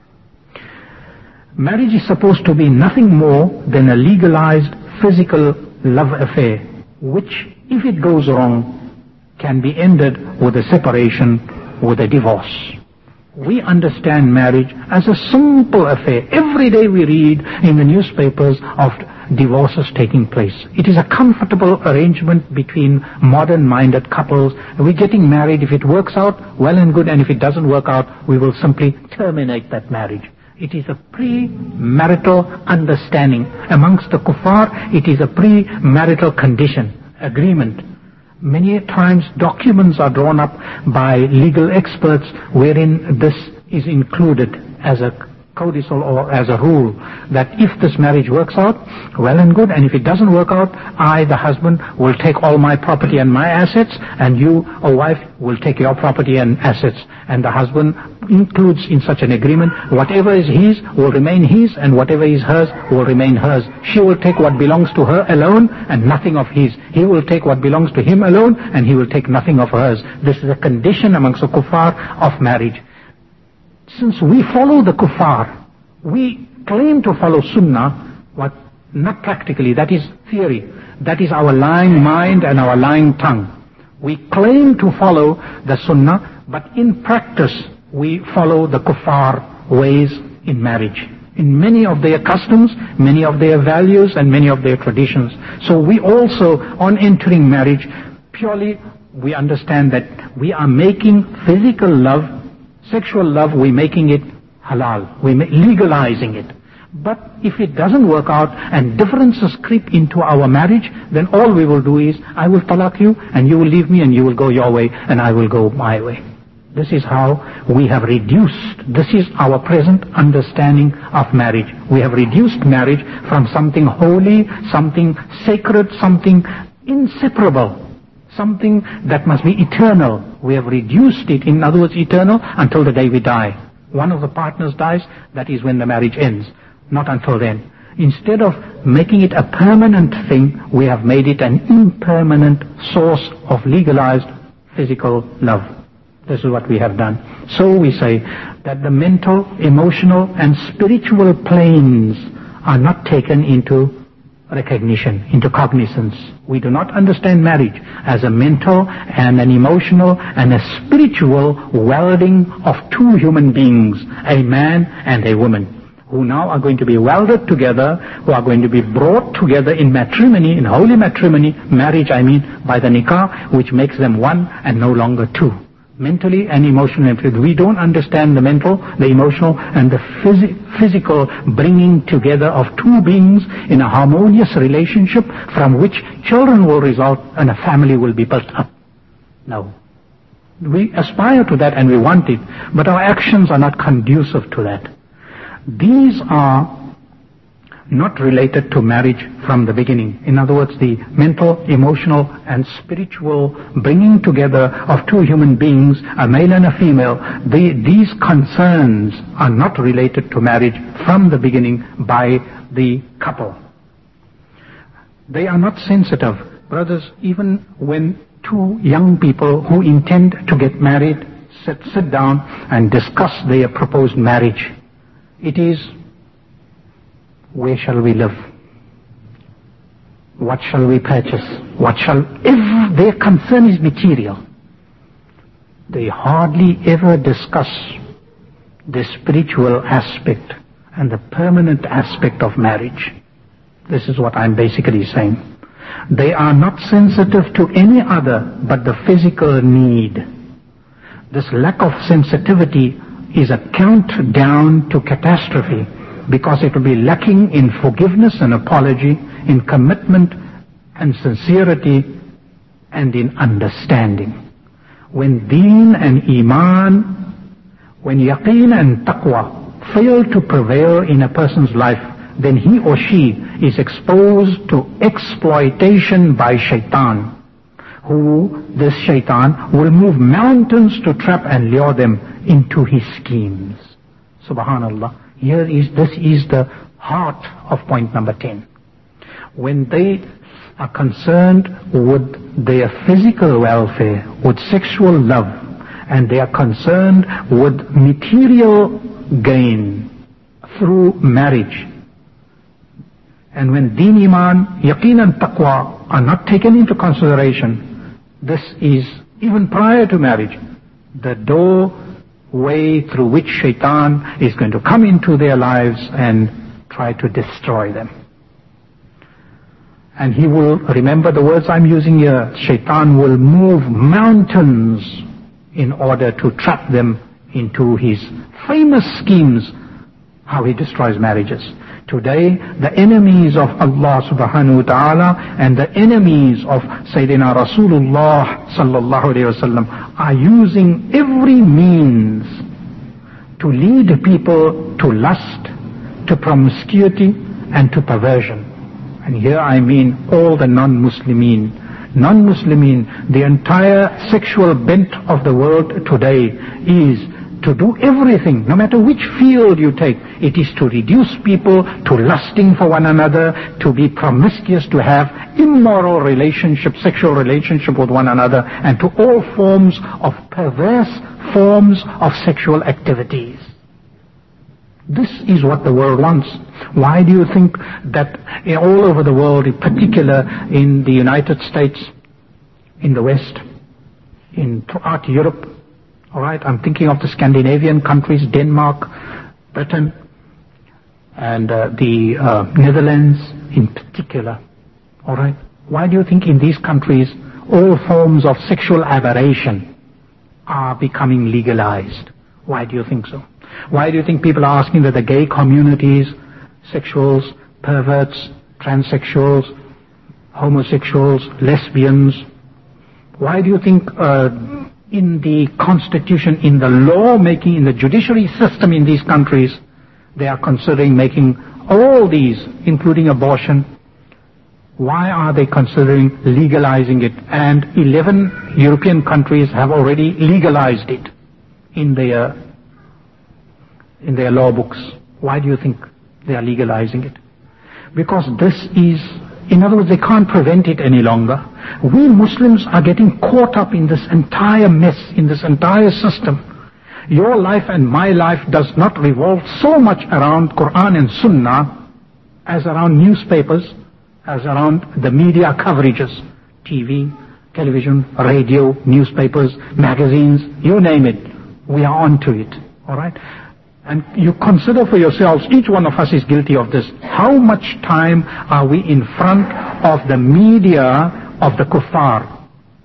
Marriage is supposed to be nothing more than a legalized physical love affair, which, if it goes wrong, can be ended with a separation, with a divorce. We understand marriage as a simple affair. Every day we read in the newspapers of divorces taking place. It is a comfortable arrangement between modern-minded couples. We're getting married. If it works out, well and good, and if it doesn't work out, we will simply terminate that marriage. It is a pre-marital understanding. Amongst the kuffar, it is a pre-marital condition, agreement. Many times documents are drawn up by legal experts wherein this is included as a codicil or as a rule, that if this marriage works out, well and good, and if it doesn't work out, I, the husband, will take all my property and my assets, and you, a wife, will take your property and assets. And the husband includes in such an agreement, whatever is his will remain his, and whatever is hers will remain hers. She will take what belongs to her alone and nothing of his. He will take what belongs to him alone and he will take nothing of hers. This is a condition amongst the kuffar of marriage. Since we follow the kuffar, we claim to follow sunnah, but not practically. That is theory. That is our lying mind and our lying tongue. We claim to follow the sunnah, but in practice we follow the kuffar ways in marriage, in many of their customs, many of their values, and many of their traditions. So we also, on entering marriage, purely we understand that we are making physical love, sexual love, we're making it halal, we're legalizing it. But if it doesn't work out and differences creep into our marriage, then all we will do is, I will talaq you and you will leave me and you will go your way and I will go my way. This is how we have reduced, this is our present understanding of marriage. We have reduced marriage from something holy, something sacred, something inseparable, something that must be eternal. We have reduced it, in other words, eternal, until the day we die. One of the partners dies, that is when the marriage ends. Not until then. Instead of making it a permanent thing, we have made it an impermanent source of legalized physical love. This is what we have done. So we say that the mental, emotional, and spiritual planes are not taken into recognition, into cognizance. We do not understand marriage as a mental and an emotional and a spiritual welding of two human beings, a man and a woman, who now are going to be welded together, who are going to be brought together in matrimony, in holy matrimony, marriage I mean, by the nikah, which makes them one and no longer two. Mentally and emotionally. We don't understand the mental, the emotional, and the physical bringing together of two beings in a harmonious relationship from which children will result and a family will be built up. No. We aspire to that and we want it, but our actions are not conducive to that. These are not related to marriage from the beginning. In other words, the mental, emotional, and spiritual bringing together of two human beings, a male and a female, these concerns are not related to marriage from the beginning by the couple. They are not sensitive. Brothers, even when two young people who intend to get married sit down and discuss their proposed marriage, it is, where shall we live? What shall we purchase? If their concern is material, they hardly ever discuss the spiritual aspect and the permanent aspect of marriage. This is what I'm basically saying. They are not sensitive to any other but the physical need. This lack of sensitivity is a countdown to catastrophe, because it will be lacking in forgiveness and apology, in commitment and sincerity, and in understanding. When deen and iman, when yaqeen and taqwa fail to prevail in a person's life, then he or she is exposed to exploitation by shaitan, who, this shaitan, will move mountains to trap and lure them into his schemes. Subhanallah. This is the heart of point number 10. When they are concerned with their physical welfare, with sexual love, and they are concerned with material gain through marriage, and when deen, iman, yaqeen and taqwa are not taken into consideration, this is, even prior to marriage, the doorway through which shaitan is going to come into their lives and try to destroy them. And he will, remember the words I'm using here, shaitan will move mountains in order to trap them into his famous schemes, how he destroys marriages. Today, the enemies of Allah subhanahu wa ta'ala and the enemies of Sayyidina Rasulullah sallallahu alayhi wa sallam are using every means to lead people to lust, to promiscuity, and to perversion. And here I mean all the non-Muslimin. Non-Muslimin, the entire sexual bent of the world today is to do everything, no matter which field you take. It is to reduce people to lusting for one another, to be promiscuous, to have immoral relationship, sexual relationship with one another, and to all forms of perverse forms of sexual activities. This is what the world wants. Why do you think that all over the world, in particular in the United States, in the West, throughout Europe, all right, I'm thinking of the Scandinavian countries, Denmark, Britain, and the Netherlands in particular. All right, why do you think in these countries all forms of sexual aberration are becoming legalized? Why do you think so? Why do you think people are asking that the gay communities, sexuals, perverts, transsexuals, homosexuals, lesbians, why do you think in the constitution, in the law making, in the judiciary system in these countries, they are considering making all these, including abortion? Why are they considering legalizing it? And 11 European countries have already legalized it in their law books. Why do you think they are legalizing it? Because this is, in other words, they can't prevent it any longer. We Muslims are getting caught up in this entire mess, in this entire system. Your life and my life does not revolve so much around Quran and Sunnah as around newspapers, as around the media coverages, TV, television, radio, newspapers, magazines, you name it. We are onto it, all right? And you consider for yourselves, each one of us is guilty of this. How much time are we in front of the media of the kuffar,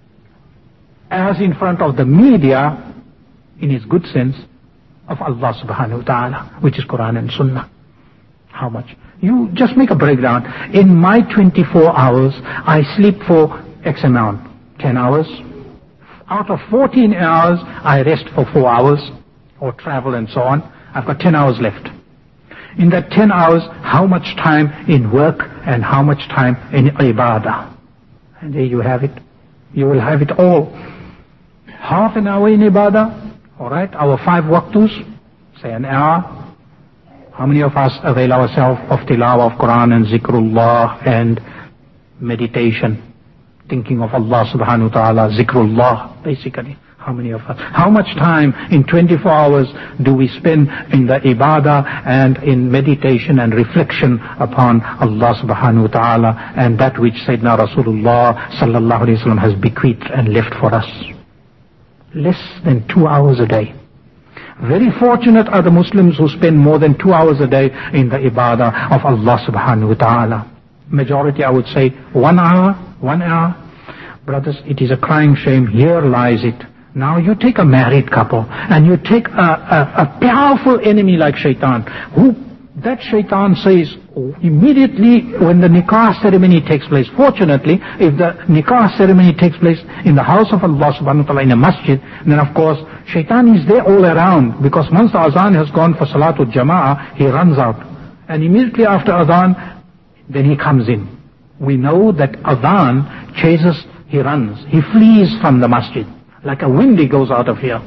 as in front of the media, in its good sense, of Allah subhanahu wa ta'ala, which is Quran and Sunnah? How much? You just make a breakdown. In my 24 hours, I sleep for X amount, 10 hours. Out of 14 hours, I rest for 4 hours, or travel and so on. I've got 10 hours left. In that 10 hours, how much time in work and how much time in ibadah? And there you have it. You will have it all. Half an hour in ibadah, all right, our 5 waqtus, say an hour. How many of us avail ourselves of tilawah of Quran and zikrullah and meditation, thinking of Allah subhanahu wa ta'ala, zikrullah, basically? How many of us? How much time in 24 hours do we spend in the ibadah and in meditation and reflection upon Allah subhanahu wa ta'ala and that which Sayyidina Rasulullah sallallahu alayhi wa sallam has bequeathed and left for us? Less than 2 hours a day. Very fortunate are the Muslims who spend more than 2 hours a day in the ibadah of Allah subhanahu wa ta'ala. Majority, I would say, 1 hour, 1 hour. Brothers, it is a crying shame. Here lies it. Now you take a married couple and you take a powerful enemy like shaitan, who that shaitan says immediately when the nikah ceremony takes place. Fortunately, if the nikah ceremony takes place in the house of Allah subhanahu wa ta'ala in a masjid, then of course shaitan is there all around, because once the azan has gone for salatul jama'ah, he runs out. And immediately after azan, then he comes in. We know that azan chases, he runs, he flees from the masjid. Like a wind he goes out of here.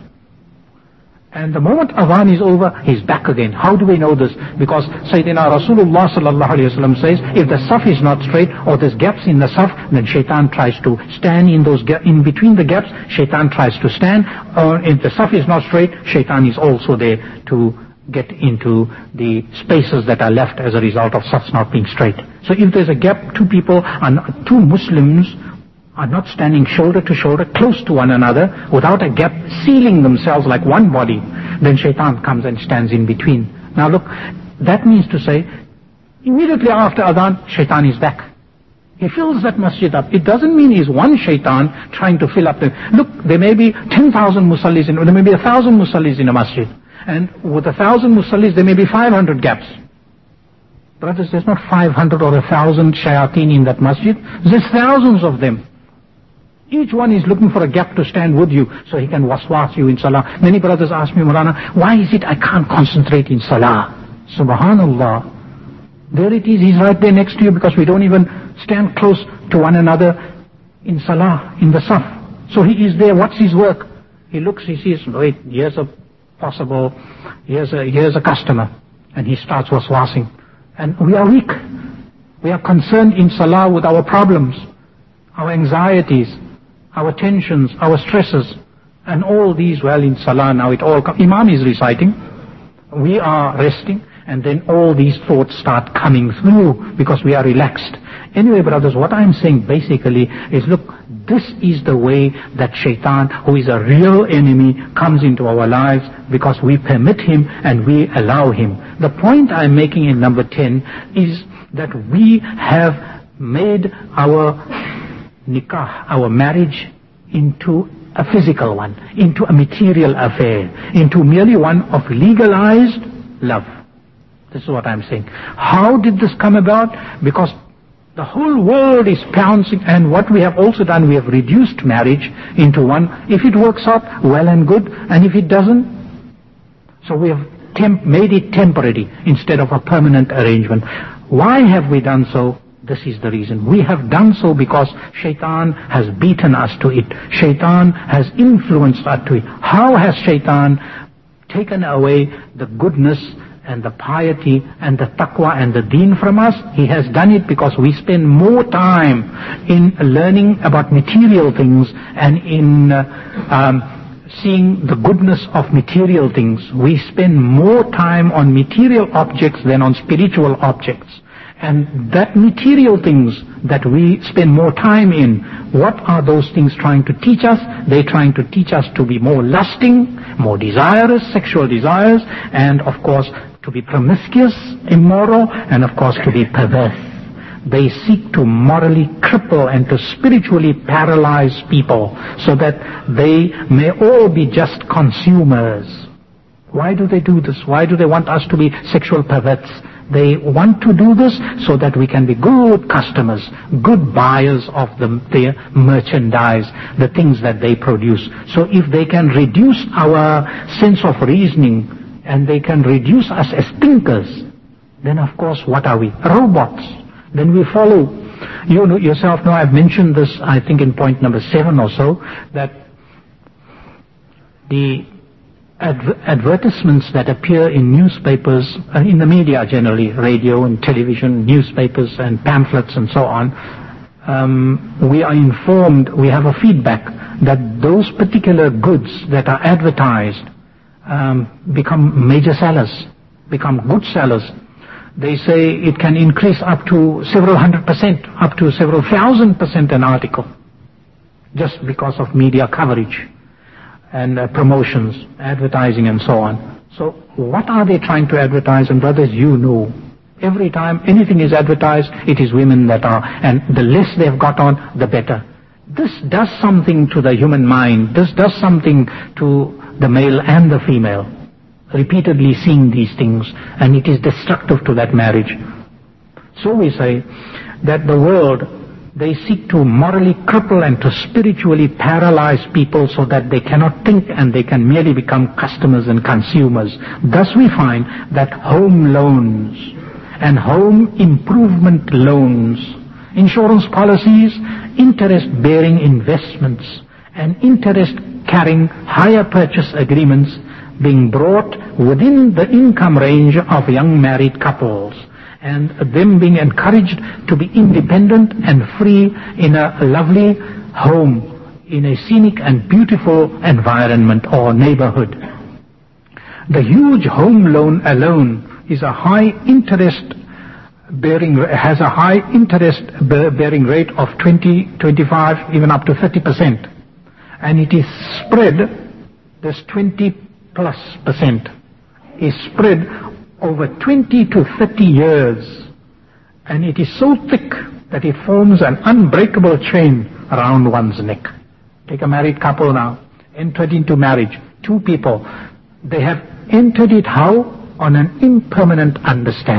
And the moment adhan is over, he's back again. How do we know this? Because Sayyidina Rasulullah sallallahu alayhi wa sallam says, if the saf is not straight or there's gaps in the saf, then shaitan tries to stand in those in between the gaps, shaitan tries to stand. Or if the saf is not straight, shaitan is also there to get into the spaces that are left as a result of safs not being straight. So if there's a gap, two people, two Muslims are not standing shoulder to shoulder, close to one another, without a gap, sealing themselves like one body, then shaitan comes and stands in between. Now look, that means to say, immediately after adhan, shaitan is back. He fills that masjid up. It doesn't mean he's one shaitan trying to fill up the... Look, there may be 10,000 musallis, there may be 1,000 musallis in a masjid. And with 1,000 musallis, there may be 500 gaps. Brothers, there's not 500 or 1,000 shayateen in that masjid. There's thousands of them. Each one is looking for a gap to stand with you so he can waswas you in salah. Many brothers ask me, Maulana, why is it I can't concentrate in salah? Subhanallah. There it is, he's right there next to you, because we don't even stand close to one another in salah, in the saf. So he is there, what's his work? He looks, he sees, wait, here's a customer. And he starts waswasing. And we are weak. We are concerned in salah with our problems, our anxieties, our tensions, our stresses. And all these, well, in salah now it all comes. Imam is reciting. We are resting. And then all these thoughts start coming through because we are relaxed. Anyway, brothers, what I'm saying basically is, look, this is the way that shaitan, who is a real enemy, comes into our lives because we permit him and we allow him. The point I'm making in number 10 is that we have made our nikah, our marriage, into a physical one, into a material affair, into merely one of legalized love. This is what I'm saying. How did this come about? Because the whole world is pouncing, and what we have also done, we have reduced marriage into one. If it works out, well and good, and if it doesn't, so we have made it temporary instead of a permanent arrangement. Why have we done so? This is the reason. We have done so because shaitan has beaten us to it. Shaitan has influenced us to it. How has shaitan taken away the goodness and the piety and the taqwa and the deen from us? He has done it because we spend more time in learning about material things and in seeing the goodness of material things. We spend more time on material objects than on spiritual objects. And that material things that we spend more time in, what are those things trying to teach us? They're trying to teach us to be more lusting, more desirous, sexual desires, and of course to be promiscuous, immoral, and of course to be perverse. They seek to morally cripple and to spiritually paralyze people so that they may all be just consumers. Why do they do this? Why do they want us to be sexual perverts? They want to do this so that we can be good customers, good buyers of their merchandise, the things that they produce. So if they can reduce our sense of reasoning and they can reduce us as thinkers, then of course what are we? Robots. Then we follow. You know, yourself know, I've mentioned this, I think in point number 7 or so, that the advertisements that appear in newspapers, in the media generally, radio and television, newspapers and pamphlets and so on, we are informed, we have a feedback that those particular goods that are advertised become major sellers, become good sellers. They say it can increase up to several 100%, up to several 1,000% an article, just because of media coverage and promotions, advertising and so on. So what are they trying to advertise? And brothers, you know, every time anything is advertised, it is women that are, and the less they've got on, the better. This does something to the human mind. This does something to the male and the female, repeatedly seeing these things, and it is destructive to that marriage. So we say that the world, they seek to morally cripple and to spiritually paralyze people so that they cannot think and they can merely become customers and consumers. Thus we find that home loans and home improvement loans, insurance policies, interest-bearing investments, and interest-carrying hire purchase agreements being brought within the income range of young married couples, and them being encouraged to be independent and free in a lovely home, in a scenic and beautiful environment or neighborhood. The huge home loan alone is a high interest bearing, has a high interest bearing rate of 20, 25, even up to 30%. And it is spread, this 20+% is spread over 20 to 30 years, and it is so thick that it forms an unbreakable chain around one's neck. Take a married couple now, entered into marriage, 2 people. They have entered it how? On an impermanent understanding.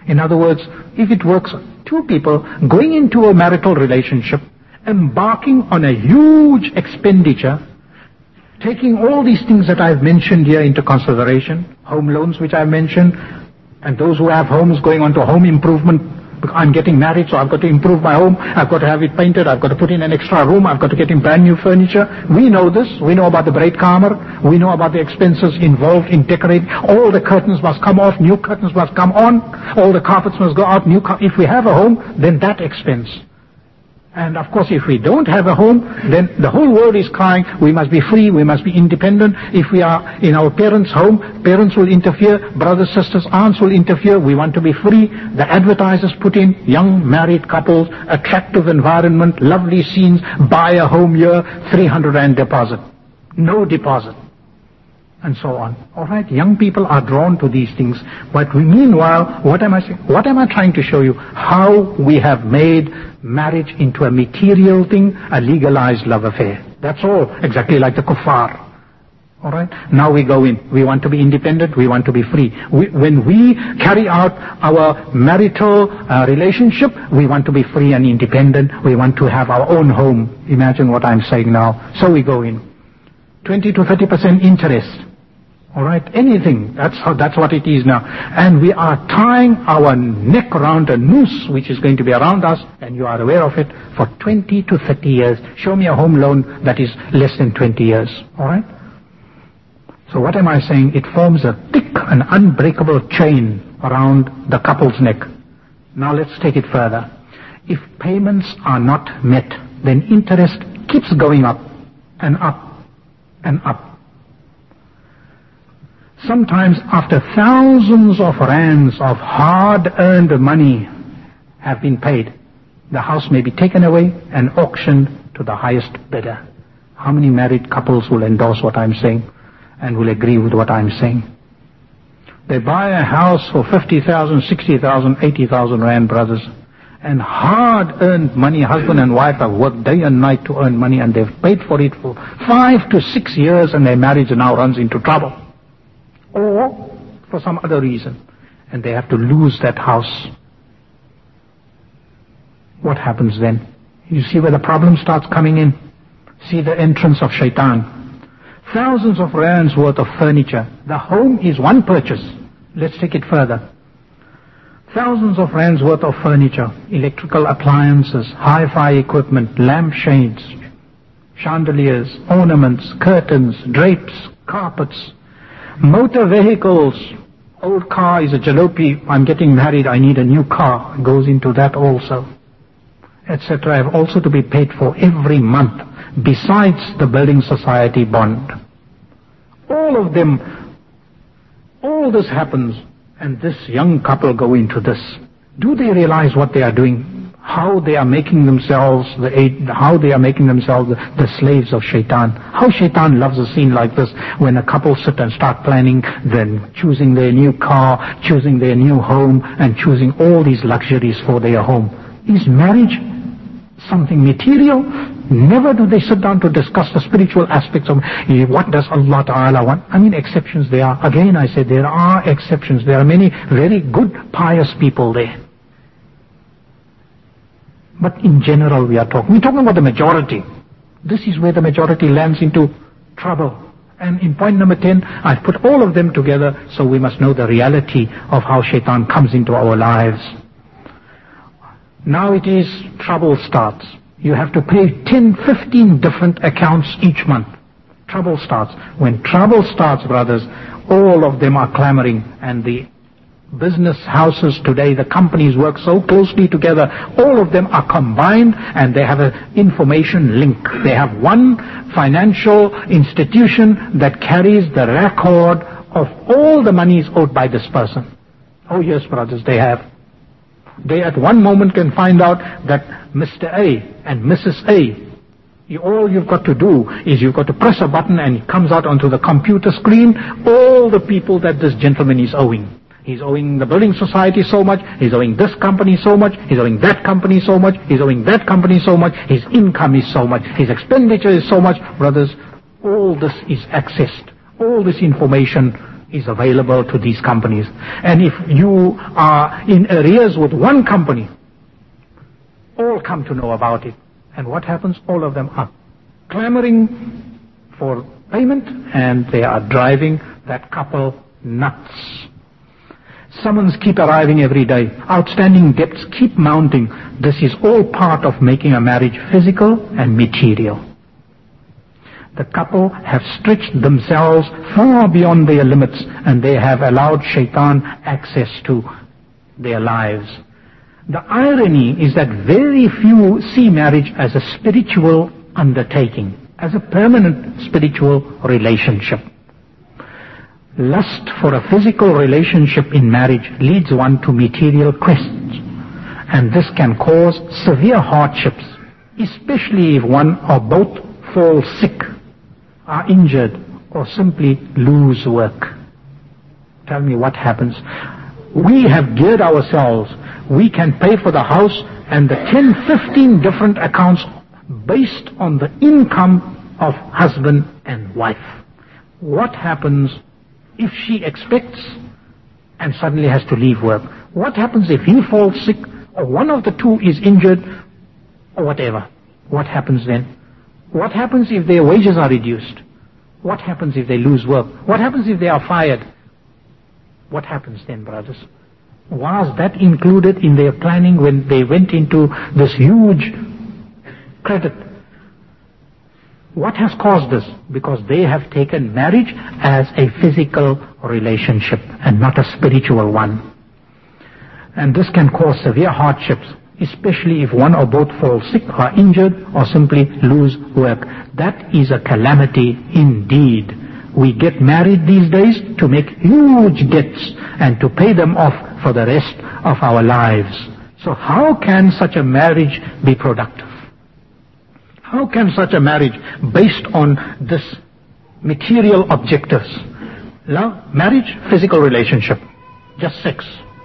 In other words, if it works, two people going into a marital relationship, embarking on a huge expenditure, taking all these things that I've mentioned here into consideration, home loans which I've mentioned, and those who have homes going on to home improvement. I'm getting married, so I've got to improve my home, I've got to have it painted, I've got to put in an extra room, I've got to get in brand new furniture. We know this, we know about the breedkamer, we know about the expenses involved in decorating. All the curtains must come off, new curtains must come on, all the carpets must go out, if we have a home, then that expense. And of course, if we don't have a home, then the whole world is crying, we must be free, we must be independent. If we are in our parents' home, parents will interfere, brothers, sisters, aunts will interfere, we want to be free. The advertisers put in young married couples, attractive environment, lovely scenes, buy a home here, 300 rand deposit. No deposit. And so on. Alright, young people are drawn to these things. But meanwhile, what am I saying? What am I trying to show you? How we have made marriage into a material thing, a legalized love affair. That's all. Exactly like the kuffar. Alright? Now we go in. We want to be independent. We want to be free. When we carry out our marital relationship, we want to be free and independent. We want to have our own home. Imagine what I'm saying now. So we go in. 20 to 30% interest. Alright, anything. That's what it is now. And we are tying our neck around a noose which is going to be around us, and you are aware of it, for 20 to 30 years. Show me a home loan that is less than 20 years. Alright? So what am I saying? It forms a thick and unbreakable chain around the couple's neck. Now let's take it further. If payments are not met, then interest keeps going up and up and up. Sometimes after thousands of rands of hard-earned money have been paid, the house may be taken away and auctioned to the highest bidder. How many married couples will endorse what I'm saying and will agree with what I'm saying? They buy a house for 50,000, 60,000, 80,000 rand, brothers. And hard-earned money, husband and wife have worked day and night to earn money, and they've paid for it for 5 to 6 years, and their marriage now runs into trouble. Or for some other reason, and they have to lose that house. What happens then? You see where the problem starts coming in? See the entrance of shaitan. Thousands of rands worth of furniture. The home is one purchase. Let's take it further. Thousands of rands worth of furniture, electrical appliances, hi-fi equipment, lampshades, chandeliers, ornaments, curtains, drapes, carpets, motor vehicles. Old car is a jalopy. I'm getting married, I need a new car. It goes into that also. Etc. have also to be paid for every month, besides the building society bond. All of them, all this happens, and this young couple go into this. Do they realize what they are doing? How they are making themselves the slaves of shaitan. How shaitan loves a scene like this, when a couple sit and start planning, then choosing their new car, choosing their new home, and choosing all these luxuries for their home. Is marriage something material? Never do they sit down to discuss the spiritual aspects of what does Allah Ta'ala want. I mean, exceptions there are. Again, I say there are exceptions. There are many very good, pious people there. But in general we're talking about the majority. This is where the majority lands into trouble. And in point number 10, I've put all of them together, so we must know the reality of how shaitan comes into our lives. Now it is trouble starts. You have to pay 10, 15 different accounts each month. Trouble starts. When trouble starts, brothers, all of them are clamoring, and the business houses today, the companies work so closely together, all of them are combined, and they have an information link. They have one financial institution that carries the record of all the monies owed by this person. Oh yes, brothers, they have. They at one moment can find out that Mr. A and Mrs. A, all you've got to do is you've got to press a button and it comes out onto the computer screen all the people that this gentleman is owing. He's owing the building society so much, he's owing this company so much, he's owing that company so much, he's owing that company so much, his income is so much, his expenditure is so much. Brothers, all this is accessed. All this information is available to these companies. And if you are in arrears with one company, all come to know about it. And what happens? All of them are clamoring for payment, and they are driving that couple nuts. Summons keep arriving every day. Outstanding debts keep mounting. This is all part of making a marriage physical and material. The couple have stretched themselves far beyond their limits, and they have allowed shaitan access to their lives. The irony is that very few see marriage as a spiritual undertaking, as a permanent spiritual relationship. Lust for a physical relationship in marriage leads one to material quests, and this can cause severe hardships, especially if one or both fall sick, are injured, or simply lose work. Tell me what happens. We have geared ourselves. We can pay for the house and the 10, 15 different accounts based on the income of husband and wife. What happens if she expects and suddenly has to leave work? What happens if he falls sick, or one of the two is injured, or whatever? What happens then? What happens if their wages are reduced? What happens if they lose work? What happens if they are fired? What happens then, brothers? Was that included in their planning when they went into this huge credit? What has caused this? Because they have taken marriage as a physical relationship and not a spiritual one. And this can cause severe hardships, especially if one or both fall sick or injured or simply lose work. That is a calamity indeed. We get married these days to make huge debts and to pay them off for the rest of our lives. So how can such a marriage be productive? How can such a marriage based on this material objectives? Love, marriage, physical relationship, just sex.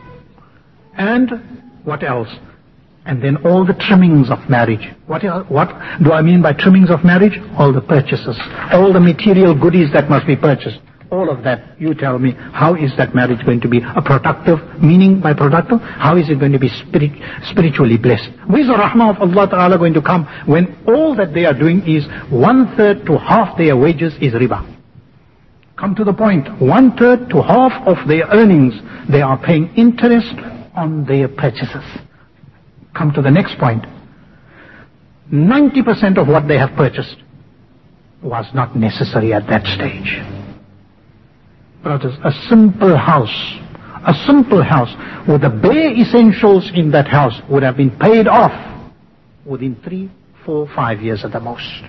And what else? And then all the trimmings of marriage. What do I mean by trimmings of marriage? All the purchases, all the material goodies that must be purchased. All of that, you tell me, how is that marriage going to be a productive, meaning by productive? How is it going to be spiritually blessed? Where is the rahmah of Allah Ta'ala going to come when all that they are doing is 1/3 to half their wages is riba? Come to the point. 1/3 to half of their earnings, they are paying interest on their purchases. Come to the next point. 90% of what they have purchased was not necessary at that stage. Brothers, a simple house with the bare essentials in that house would have been paid off within 3, 4, 5 years at the most.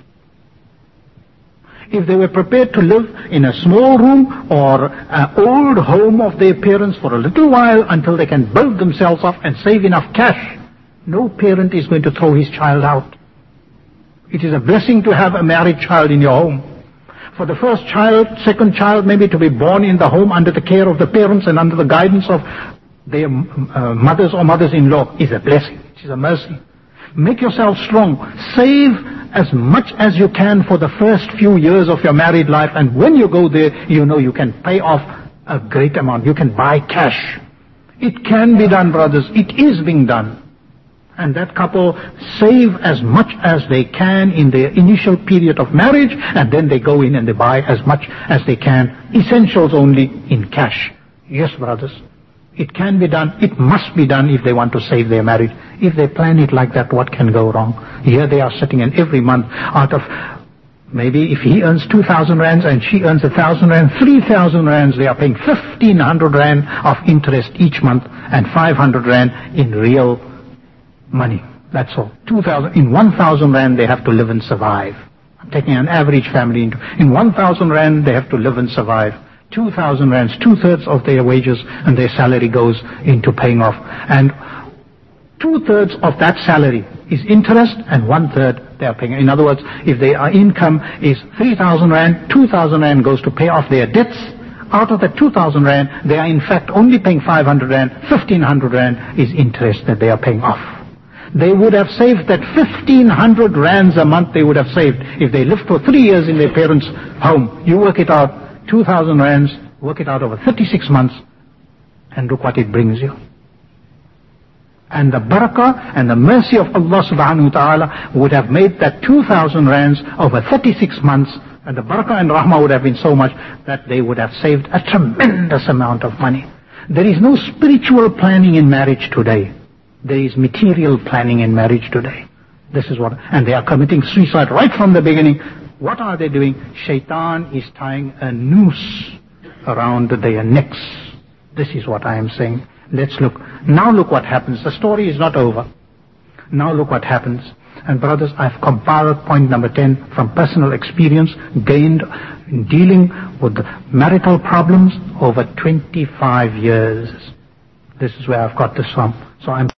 If they were prepared to live in a small room or an old home of their parents for a little while until they can build themselves up and save enough cash, no parent is going to throw his child out. It is a blessing to have a married child in your home. For the first child, second child, maybe to be born in the home under the care of the parents and under the guidance of their mothers or mothers-in-law is a blessing. It is a mercy. Make yourself strong. Save as much as you can for the first few years of your married life, and when you go there, you know you can pay off a great amount. You can buy cash. It can be done, brothers. It is being done. And that couple save as much as they can in their initial period of marriage, and then they go in and they buy as much as they can, essentials only, in cash. Yes, brothers, it can be done. It must be done if they want to save their marriage. If they plan it like that, what can go wrong? Here they are sitting, and every month out of, maybe if he earns 2,000 rands and she earns 1,000 rand, 3,000 rands, they are paying 1,500 rand of interest each month and 500 rand in real money. That's all. 2,000, in 1,000 rand they have to live and survive. I'm taking an average family in 1,000 rand they have to live and survive. 2,000 rands, 2/3 of their wages and their salary goes into paying off. And 2/3 of that salary is interest and 1/3 they are paying. In other words, if their income is 3,000 rand, 2,000 rand goes to pay off their debts. Out of the 2,000 rand, they are in fact only paying 500 rand, 1,500 rand is interest that they are paying off. They would have saved that 1,500 rands a month they would have saved if they lived for 3 years in their parents' home. You work it out, 2,000 rands Work it out over 36 months, and look what it brings you. And the barakah and the mercy of Allah subhanahu wa ta'ala would have made that 2,000 rands over 36 months, and the barakah and rahmah would have been so much that they would have saved a tremendous amount of money. There is no spiritual planning in marriage today. There is material planning in marriage today. This is what, and they are committing suicide right from the beginning. What are they doing? Shaitan is tying a noose around their necks. This is what I am saying. Let's look. Now look what happens. The story is not over. Now look what happens. And brothers, I've compiled point number 10 from personal experience gained in dealing with the marital problems over 25 years. This is where I've got this from. So I'm